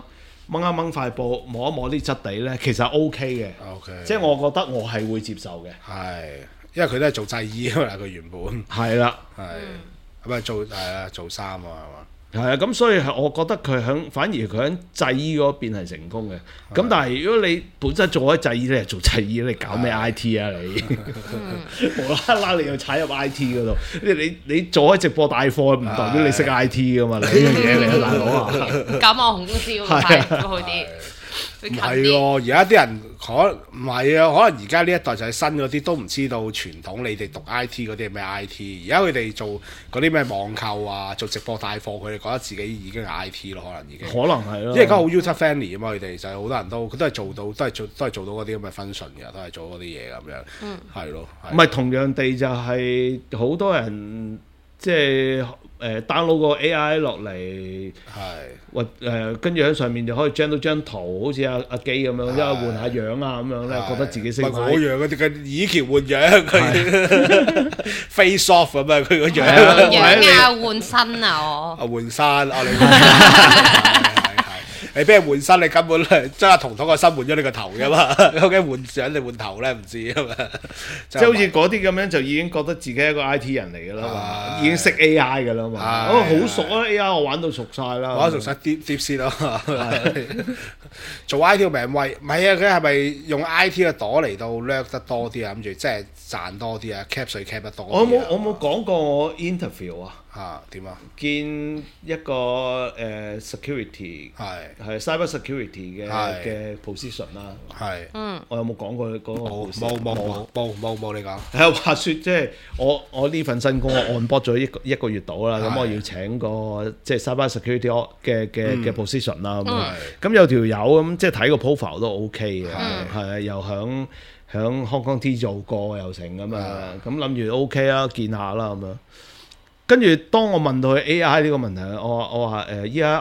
掹一掹塊布，摸一摸啲質地咧，其實 OK 嘅。即係我覺得我係會接受嘅。 係，因為佢都係做製衣啊嘛，佢原本係啦， 係咁啊做衫啊，係嘛？ 係啊，咁所以係我覺得反而佢喺製衣嗰邊係成功嘅。咁但係如果你本身做開製衣，你係做製衣，你搞咩 IT 啊你？無啦啦你又踩入 IT 嗰度，你做開直播帶貨唔代表你識 IT 噶嘛？你呢樣嘢嚟啊，大佬啊！ 搞網紅公司咁快好啲。 唔係喎，而家啲人唔係啊，可能而家呢一代就係新嗰啲都唔知道傳統你哋讀 IT 嗰啲係咩 IT，而家佢哋做嗰啲咩網購啊，做直播帶貨，佢哋覺得自己已經係 IT 咯，可能已經。可能係咯， 因為而家好 user friendly 啊嘛，佢哋就係好多人都係做到，都係做到嗰啲咁嘅 function 嘅，都係做嗰啲嘢咁樣。係咯。 唔係同樣地就係好多人即係。download 個 AI 落嚟，跟住喺上面就可以 gen 到張圖，好似阿基咁樣，因為換下樣啊咁樣咧，覺得自己識。唔係我樣嗰啲嘅以橋換樣，佢 face off 咁啊，佢個樣。 樣啊，換身啊我。 換身你。你俾人換身，你根本將阿彤彤個身換咗你個頭㗎嘛？究竟換相定換頭咧？唔知啊嘛。 即係好似嗰啲咁樣，就已經覺得自己係一個 IT 人嚟㗎啦嘛，已經識 AI 㗎啦嘛。好熟啊 AI，我玩到熟晒啦。 玩到熟晒 deep 先咯。做 IT 個名威，唔係啊！佢係咪用 IT 嘅朵嚟到掠得多啲啊？諗住即係賺多啲啊 ，cap 水 cap 得多。 我冇講過我 interview 啊。 點啊？見一個security 係 cyber security 嘅 position 啦。我有冇講過嗰個？冇你講。係話説即係我呢份新工我 onboard 咗一個月到啦，咁我要請個即係 cyber security 嘅 position 啦咁有條友咁即係睇個 profile 都 OK 嘅，係又響 Hong Kong T 做過又成咁啊，咁諗住 OK 啦，見下啦咁樣。跟住當我問到佢 AI 呢個問題，我話依家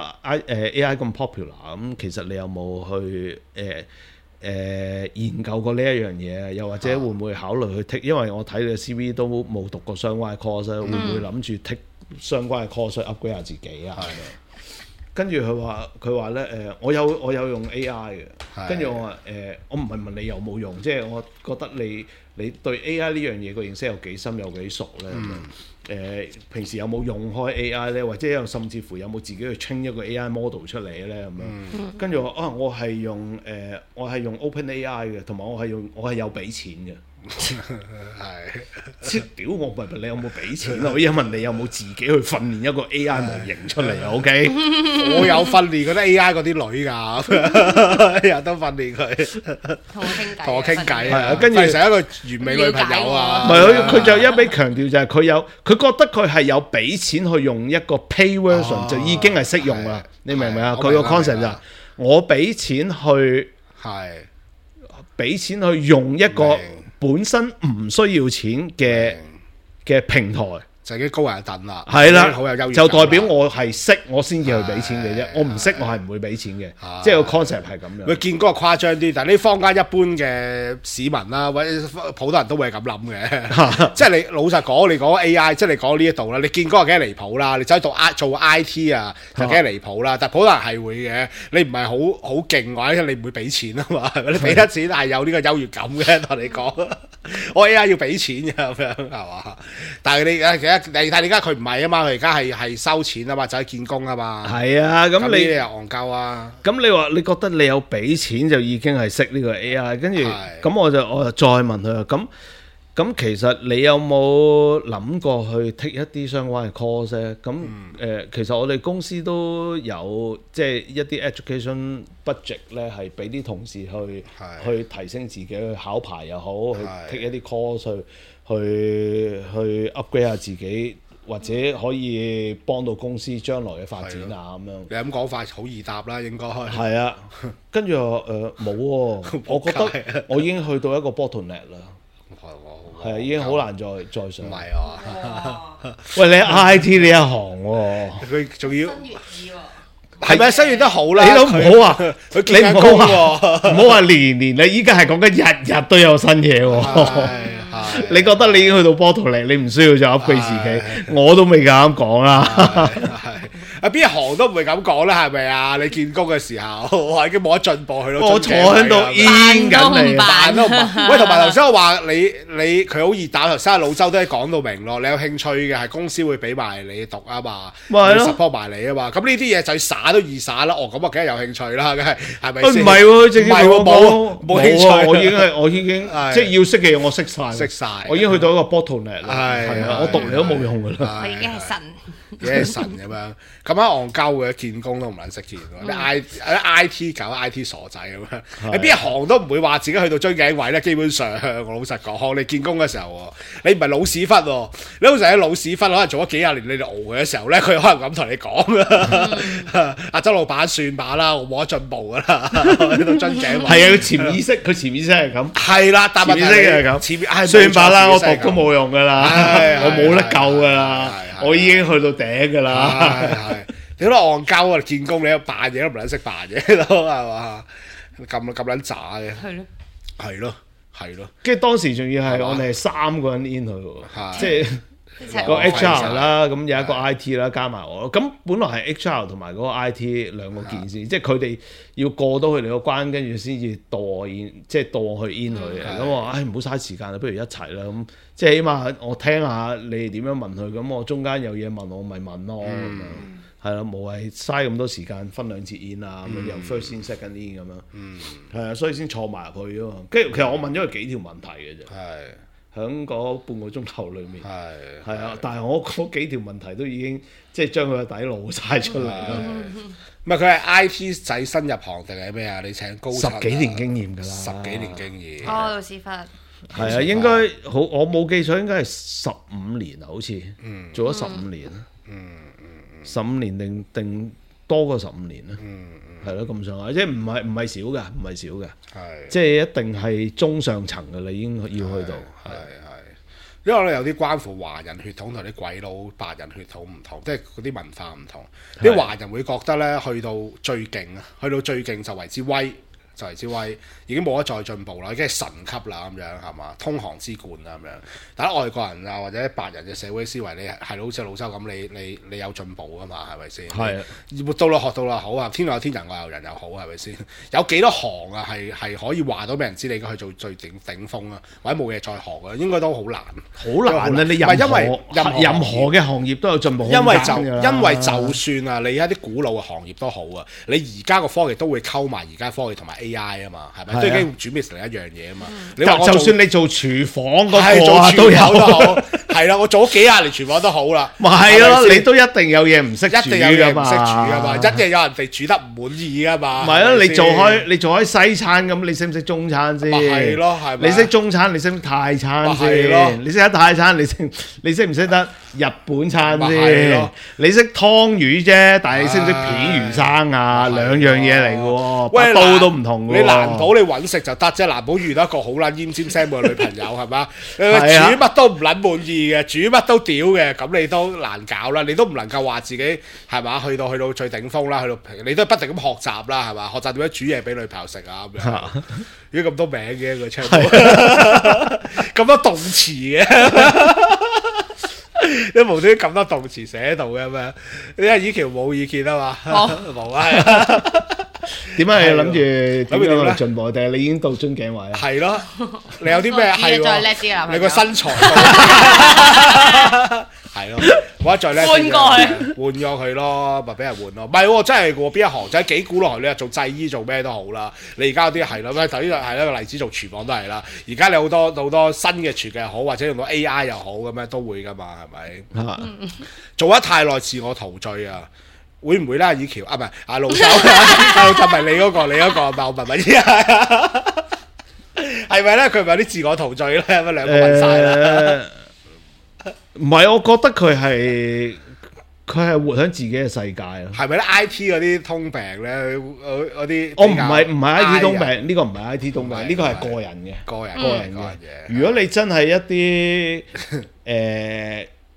AI 咁 popular， 咁其實你有冇去研究過呢一樣嘢？又或者會唔會考慮去 take？因為我睇你嘅 CV 都冇讀過相關嘅 course，會唔會諗住 take 相關嘅 course upgrade 下自己啊？跟住佢話咧我有用 AI 嘅，跟住我話我唔係問你有冇用，即係我覺得你對 AI 呢樣嘢個認識有幾深有幾熟咧？平時有冇用開 AI 咧，或者甚至乎有冇自己去 train 一個 AI model 出嚟咧咁樣？跟住我係用OpenAI 嘅，同埋我係有俾錢嘅。即屌我唔係問你有冇俾錢咯，我依家問你有冇自己去訓練一個 AI 模型出嚟啊 ？OK， 我有訓練嗰啲 AI 嗰啲女㗎，日日都訓練佢，同我傾偈啊，跟住成一個完美女朋友啊！ 唔係佢就一味強調就係佢覺得佢係有俾錢去用一個 pay version 就已經係識用啦，你明唔明啊？佢個 concept 就係我俾錢去用一個本身唔需要錢嘅平台， 就已經高人一等啦。 係啦，就代表我係識我先至去俾錢嘅啫，我唔識我係唔會俾錢嘅。即係個 concept 係咁樣。 佢見嗰個誇張啲，但係呢坊間一般嘅市民啦，或者普通人都會係咁諗嘅。即係你老實講，你講 AI，即係你講呢一度啦，你見嗰個幾離譜啦，你走去做 IT 啊，就幾離譜啦。但係普通人係會嘅，你唔係好勁或者你唔會俾錢啊嘛，你俾得錢係有呢個優越感嘅。同你講，我 AI 要俾錢嘅咁樣係嘛？但係你而家佢唔係啊嘛，佢而家係收錢啊嘛，就係見工啊嘛。係啊，咁你又戇鳩啊？咁你話你覺得你有俾錢就已經係識呢個 AI，跟住咁我就再問佢啊。咁其實你有冇諗過去 take 一啲相關嘅 course 咧？咁其實我哋公司都有即係一啲 education budget 咧，係俾啲同事去提升自己，去考牌又好，去 take 一啲 course 去 upgrade 下自己，或者可以幫到公司將來嘅發展啊咁樣。你咁講法好易答啦，應該係啊。跟住冇喎，我覺得我已經去到一個 bottleneck 啦。係啊，已經好難再上。唔係啊！喂，你 IT 呢一行喎，佢仲要係咪新月都好啦？你都唔好話，你唔好話年啦，依家係講緊日日都有新嘢喎。你覺得你已經去到波圖嚟，你唔需要再 upgrade 自己，我都未夠膽講啦。 邊一行都唔會咁講啦，係咪啊？你見工嘅時候，我已經冇得進步，去到我坐喺度煙緊你， 扮都唔扮。喂，同埋頭先我話你佢好易打，頭先阿老周都係講到明咯。你有興趣嘅係公司會俾埋你讀啊嘛，會 support 埋你啊嘛。咁呢啲嘢就耍都易耍啦。哦，咁啊，梗係有興趣啦，梗係係咪先？ 唔係喎，直接冇興趣。 我已經即係要識嘅嘢，我識晒。我已經去到一個 bottleneck 啦。係啊，我讀嚟都冇用噶啦。 我已經係神。 已經係神咁樣，咁樣戇鳩嘅見工都唔撚識見喎，啲 I T 搞 I T 傻仔咁樣，你邊一行都唔會話自己去到樽頸位咧。基本上我老實講，你見工嘅時候，你唔係老屎忽喎，你好似喺老屎忽，可能做咗幾廿年你哋熬嘅時候咧，佢可能咁同你講阿周老闆算吧啦，我冇得進步噶啦，去到樽頸位。 係啊，佢潛意識係咁。係啦，但係潛意識係咁。 前面算吧啦，我讀都冇用噶啦，我冇得救噶啦。我已經去到頂㗎啦，你都戇鳩啊！見工你扮嘢都唔撚識扮嘢咯，係嘛？咁撚渣嘅，係咯。跟住當時仲要係我哋係3個人 in 佢喎，即係個 HR 啦，咁有一個 IT 啦，加埋我。咁本來係 HR 同埋嗰個 IT 兩個件事，即係佢哋要過到佢哋個關，跟住先至到我 in，即係到我去 in 佢嘅。咁我話唔好嘥時間啦，不如一齊啦。咁即係起碼我聽下你哋點樣問佢，咁我中間有嘢問我咪問咯，咁樣係啦，無謂嘥咁多時間分2次 in 啊，咁由 first in second in 咁樣，係啊，所以先坐埋入去啊嘛。跟住其實我問咗佢幾條問題嘅啫，喺嗰半個鐘頭裏面，係啊，但係我嗰幾條問題都已經即係將佢個底露晒出嚟啦。 唔係佢係 I T 仔新入行定係咩啊？你請高層 10幾年經驗㗎啦 ，10幾年經驗。 老屎忽。 係啊，應該好，我冇記錯應該係15年啊，好似做咗15年啦，15年定多過15年啦，係咯咁上下，即係唔係少㗎，唔係少㗎，即係一定係中上層㗎啦，已經要去到， 因為咧有啲關乎華人血統同啲鬼佬白人血統唔同，即係嗰啲文化唔同，啲華人會覺得咧去到最勁啊，去到最勁就為之威。就為之威，已經冇得再進步啦，已經係神級啦咁樣係嘛，通行之冠啦咁樣。但係外國人啊或者白人嘅社會思維，你係好似老周咁，你有進步㗎嘛，係咪先？係活到老學到老好啊，天外有天人外有人又好，係咪先？有幾多行啊係可以話到俾人知你而家去做最頂峰啊，或者冇嘢再學啊，應該都好難，好難啊！你任何嘅行業都有進步，因為就算啊，你而家啲古老嘅行業都好啊，你而家個科技都會溝埋而家科技同埋AI 啊嘛，係咪？都已經轉變成一樣嘢啊嘛。你話就算你做廚房嗰個都有都好，係啦，我做咗幾廿年廚房都好啦。咪係咯，你都一定有嘢唔識煮㗎嘛，一定有人哋煮得唔滿意㗎嘛。唔係咯，你做開西餐咁，你識唔識中餐先？係咯，係咪？你識中餐，你識唔識泰餐先？你識得泰餐，你識唔識得日本餐先？你識湯魚啫，但係你識唔識片魚生啊？兩樣嘢嚟㗎喎，把刀都唔同。你難保你揾食就得啫，難保遇到一個好撚奄尖聲嘅女朋友係嘛？煮乜都唔撚滿意嘅，煮乜都屌嘅，咁你都難搞啦。你都唔能夠話自己係嘛？去到最頂峰啦，去到你都不停咁學習啦，係嘛？學習點樣煮嘢俾女朋友食啊咁樣。如果咁多名嘅個 channel，咁多動詞嘅，你無端咁多動詞寫喺度嘅咩？你阿以喬冇意見啊嘛？冇啊。點解你諗住點樣進步？定係你已經到樽頸位？係咯，你有啲咩係再叻啲啦？你個身材係咯，我再叻啲，換過佢咯，咪俾人換咯。唔係喎，真係喎，邊一行真係幾估落去？你話做製衣做咩都好啦。你而家嗰啲係啦，咩頭先係一個例子，做廚房都係啦。而家你好多新嘅廚技又好，或者用到 AI 又好咁樣都會噶嘛，係咪？做得太耐自我陶醉啊！會唔會咧？以喬啊，唔係阿老周，就唔係你嗰個，我問問依係咪咧？佢咪有啲自我陶醉咧？咁兩個問晒啦。唔係，我覺得佢係活喺自己嘅世界咯。係咪咧？I T 嗰啲通病咧，嗰啲我唔係 I T 通病，呢個唔係 I T 通病，呢個係個人嘅，個人嘅。如果你真係一啲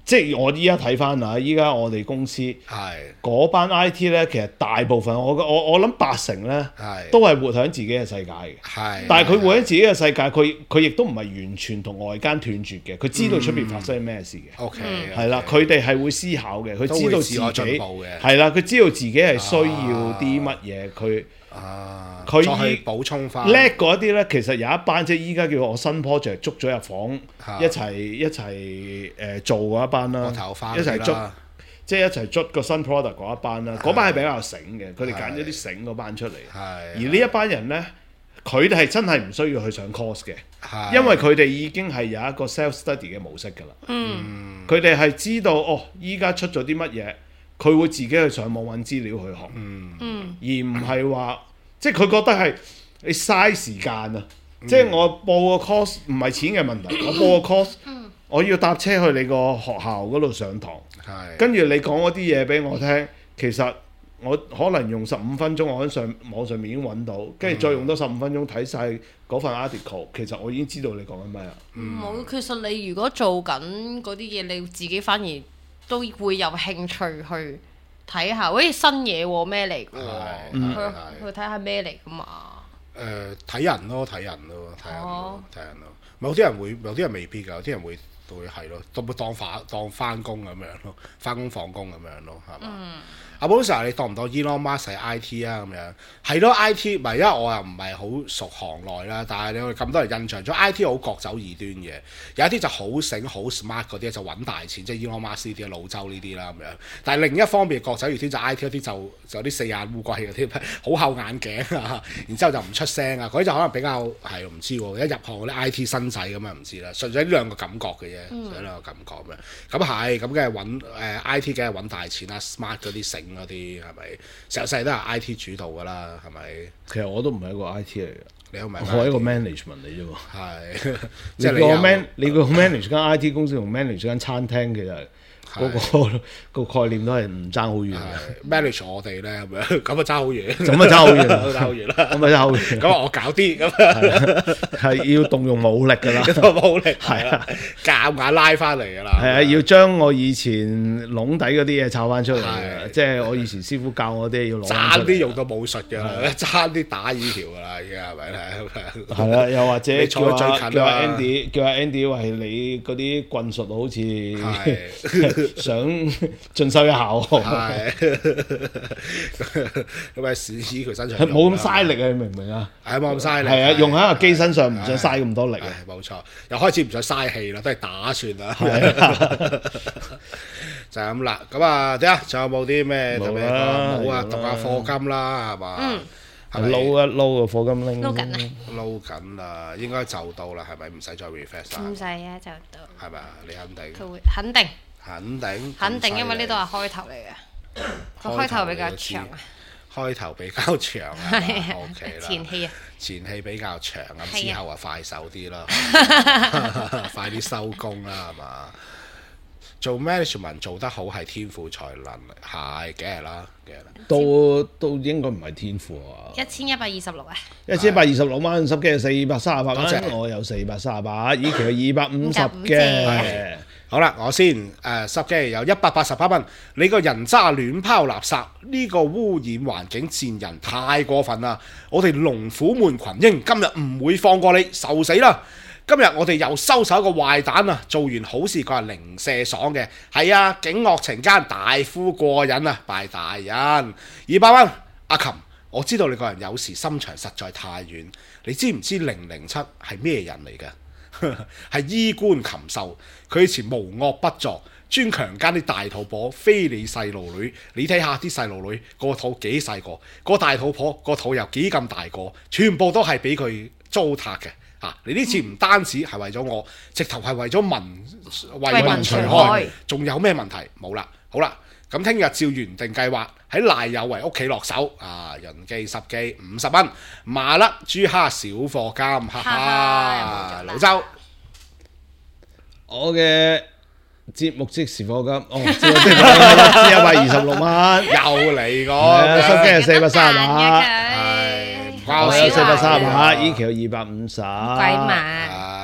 即係我依家睇翻啊，依家我哋公司係嗰班 IT 咧，其實大部分我諗80%咧，都係活喺自己嘅世界嘅。 係， 但係佢活喺自己嘅世界，佢亦都唔係完全同外間斷絕嘅，佢知道出邊發生咩事嘅。 OK， 係啦，佢哋係會思考嘅，佢知道自己係啦，佢知道自己係需要啲乜嘢，佢補充翻叻嗰啲咧，其實有一班即係依家叫我新 project 捉咗入房一齊做嗰一班啦，一齊捉即係一齊捉個新 product 嗰一班啦，嗰班係比較醒嘅，佢哋揀咗啲醒嗰班出嚟。而呢一班人咧，佢哋係真係唔需要去上 course 嘅，因為佢哋已經係有一個 self study 嘅模式㗎啦。佢哋係知道依家出咗啲乜嘢，佢會自己去上網揾資料去學，而唔係話即係佢覺得係你嘥時間啊！即係我報個 course 唔係錢嘅問題，我報個 course，我要搭車去你個學校嗰度上堂，跟住你講嗰啲嘢俾我聽，其實我可能用15分鐘，我喺網上面已經揾到，跟住再用多15分鐘睇晒嗰份 article， 其實我已經知道你講緊咩啦。 冇，其實你如果做緊嗰啲嘢，你自己反而都會有興趣去睇下，好似新嘢喎咩嚟㗎？去睇下咩嚟㗎嘛？ 睇人咯，睇人咯。有啲人會，有啲人未必㗎，有啲人會係咯，當翻工咁樣咯，翻工放工咁樣咯，係嘛？阿寶 Sir，你當唔當 Elon Musk 係 IT 啊？咁樣係咯 ，IT 唔係，因為我又唔係好熟行內啦。但係你咁多人印象咗 IT 好各走異端嘅，有一啲就好醒、好 smart 嗰啲就揾大錢，即係 Elon Musk 呢啲啊、老周呢啲啦咁樣。但係另一方面各走異端就 IT 嗰啲就有啲四眼烏龜嗰啲，好厚眼鏡啊，然之後就唔出聲啊，嗰啲就可能比較係唔知喎。一入行嗰啲 IT 新仔咁啊唔知啦，純粹呢兩個感覺嘅啫，呢兩個感覺咁樣。咁係咁，梗係揾IT 梗係揾大錢啦 ，smart 嗰啲醒。嗰啲係咪成世都係 IT 主導㗎啦？係咪？其實我都唔係一個 IT 嚟嘅， 你唔係我係一個 management 嚟啫喎。 係， 即係你個 manage 間 IT 公司同 manage 間餐廳其實個概念都係唔爭好遠嘅。 manage 我哋咧咁樣，咁啊爭好遠， 咁啊爭好遠， 爭好遠啦， 咁啊爭好遠。 咁我搞啲咁係要動用武力㗎啦， 武力係啦，夾硬拉翻嚟㗎啦。係啊， 要將我以前籠底嗰啲嘢抄翻出嚟嘅，即係我以前師傅教我啲要攞。爭啲用到武術㗎啦，爭啲打呢條㗎啦，而家係咪咧？ 係啦，又或者叫阿 Andy 話你嗰啲棍術好似想進修一下喎， 咁咪試佢身上冇咁嘥力啊！你明唔明啊？ 係冇咁嘥力， 係啊，用喺個機身上唔想嘥咁多力啊！ 冇錯，又開始唔想嘥氣啦，都係打算啦，就係咁啦。咁啊，點啊？仲有冇啲咩特別講？冇啊，讀下課金啦，係嘛？ 撈一撈個課金拎， 撈緊啦，應該就到啦，係咪？唔使再 refresh 啦， 唔使啊，就到。 係咪啊？你肯定？ 佢會肯定，因為呢度係開頭嚟嘅，個開頭比較長啊。 開頭比較長啊，OK 啦。前戲比較長咁，之後啊快手啲啦，快啲收工啦，係嘛？做 management 做得好係天賦才能，係幾日啦？ 都應該唔係天賦啊 ！1126啊 ！1126蚊，十幾係438蚊，我有438，以期係250嘅。 好啦，我先濕機有188蚊。你個人渣亂拋垃圾，呢個污染環境賤人太過分啦！我哋龍虎門群英今日唔會放過你，受死啦！今日我哋又收手一個壞蛋啊！做完好事個人零舍爽嘅，係啊，警惡懲奸，大呼過癮啊！拜大人200蚊，阿琴，我知道你個人有時心腸實在太軟，你知唔知007係咩人嚟嘅？係衣冠禽獸，佢以前無惡不作，專強姦啲大肚婆，非禮細路女。你睇下啲細路女個肚幾細個，個大肚婆個肚又幾咁大個，全部都係俾佢糟蹋嘅。你呢次唔單止係為咗我，直頭係為咗為民除害，仲有咩問題？冇啦，好啦，咁聽日照原定計劃喺賴有為屋企落手啊！人機濕機50蚊，麻甩豬蝦小貨金，哈哈！老周， 我嘅節目即時課金，即126蚊， 又嚟過， 濕機係438， 係，我有438，依期有250， 鬼馬。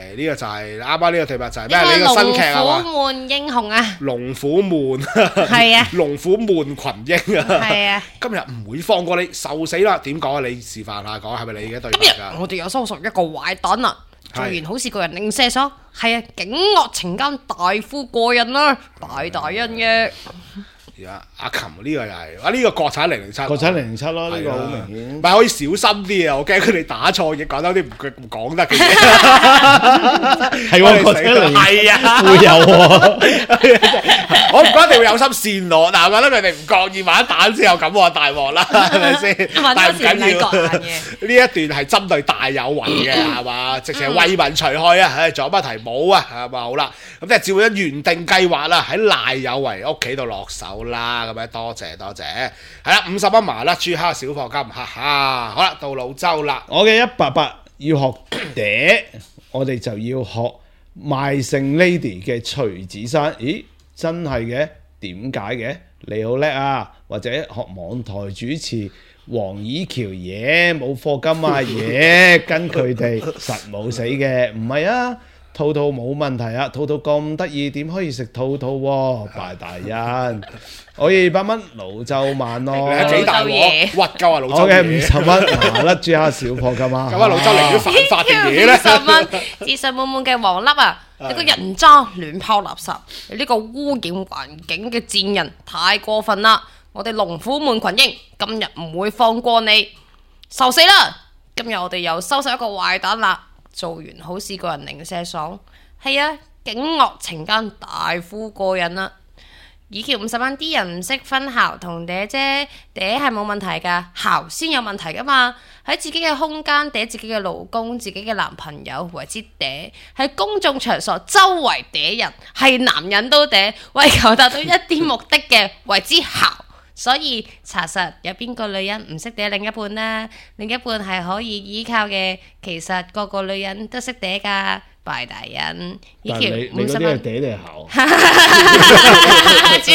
係呢個就係啱啱呢個對白就係咩？你個新劇啊嘛？ 龍虎門英雄啊！ 龍虎門係啊！ 龍虎門群英啊！ 係啊！ 今日唔會放過你，受死啦！點講啊？你示範下講，係咪你嘅對白㗎？ 今日我哋又收拾一個壞蛋啦！做完好事個人零舍爽，係啊！警惡懲奸大夫過人啦，大恩嘅。 而家阿琴呢個又係，啊呢個國產007， 國產007咯，呢個好明顯。 唔係可以小心啲啊！我驚佢哋打錯嘢，講多啲唔講得嘅嘢。 係喎，國產007 係啊， 會有喎。 我唔覺得一定會有心善我，但係我覺得佢哋唔覺意玩蛋之後咁，我大鑊啦，係咪先？但係唔緊要，呢一段係針對大有為嘅，係嘛？直情係為民除害啊！唉，仲有乜題冇啊？係嘛？好啦，咁即係照咗原定計劃啦，喺賴有為屋企度落手啦，咁樣多謝，係啦，50蚊麻甩豬蝦小課金，哈哈，好啦，到老周啦， 我嘅188要學嗲，我哋就要學賣剩 lady 嘅徐子珊，咦，真係嘅，點解嘅？你好叻啊！或者學網台主持黃以喬嘢冇課金啊嘢，跟佢哋實冇死嘅，唔係啊！兔兔冇問題啊！兔兔咁得意，點可以食兔兔喎？拜大人，我要200蚊，老周萬咯， 幾大鑊，屈鳩啊老周我嘅50蚊，麻甩豬蝦小課金啊！ 咁啊老周寧願犯法定嘢咧 50蚊，自信滿滿嘅黃粒啊！你個人渣亂拋垃圾，你呢個污染環境嘅賤人太過分啦！我哋龍虎門群英今日唔會放過你，受死啦！今日我哋又收拾一個壞蛋啦！做完好事個人零舍爽，係啊，警惡懲奸大夫過癮啦！以橋50蚊，啲人唔識分姣同嗲啫，嗲係冇問題噶，姣先有問題噶嘛！喺自己嘅空間嗲自己嘅老公、自己嘅男朋友為之嗲，喺公眾場所周圍嗲人，係男人都嗲，為求達到一啲目的嘅為之姣。所以查實有邊個女人唔識嗲另一半啦？另一半係可以依靠嘅。其實個個女人都識嗲噶，拜大人。以橋50蚊。你嗰啲係嗲定係姣？豬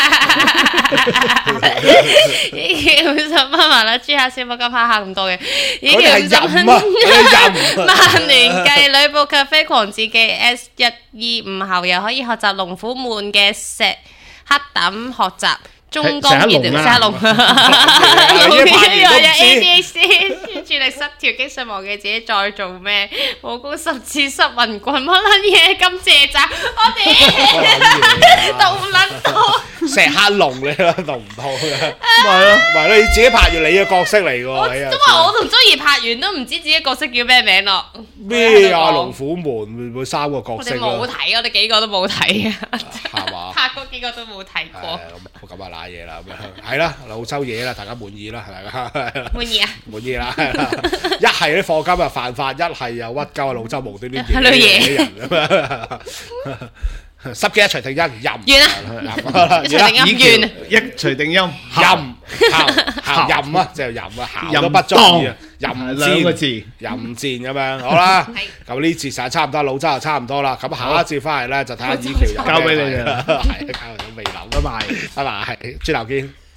蝦。以橋50蚊麻甩豬蝦小課金下咁多嘅。以橋50蚊。萬年計女僕咖啡狂自記 S125後又可以學習龍虎門嘅石黑膽學習。中江熱條沙龍，老天又有 ADHD， 專注力失調，經常忘記自己在做咩，武功10次失魂棍，乜撚嘢咁謝責，我哋讀唔撚到， 石黑龍你啦，讀唔到嘅，咪咯，你自己拍完你嘅角色嚟㗎， 都話我同鍾怡拍完都唔知自己角色叫咩名咯， 咩啊？龍虎門會3個角色， 我哋冇睇，我哋幾個都冇睇啊， 係嘛？ 拍嗰幾個都冇睇過， 咁啊瀨嘢啦，咁樣係啦，老周嘢啦，大家滿意啦，係咪？ 滿意啊？ 滿意啦，一係啲課金啊犯法，一係又屈鳩啊老周無端端嘢人咁樣。10幾一錘定音任完啦，一錘定音完， 一錘定音任任啊，就任啊，校都不中意啊，任 2個字， 任戰咁樣，好啦，咁呢節就差唔多，老周就差唔多啦，咁下一節翻嚟咧就睇下以橋交俾你哋， 係交俾未諗，拜拜，轉頭見。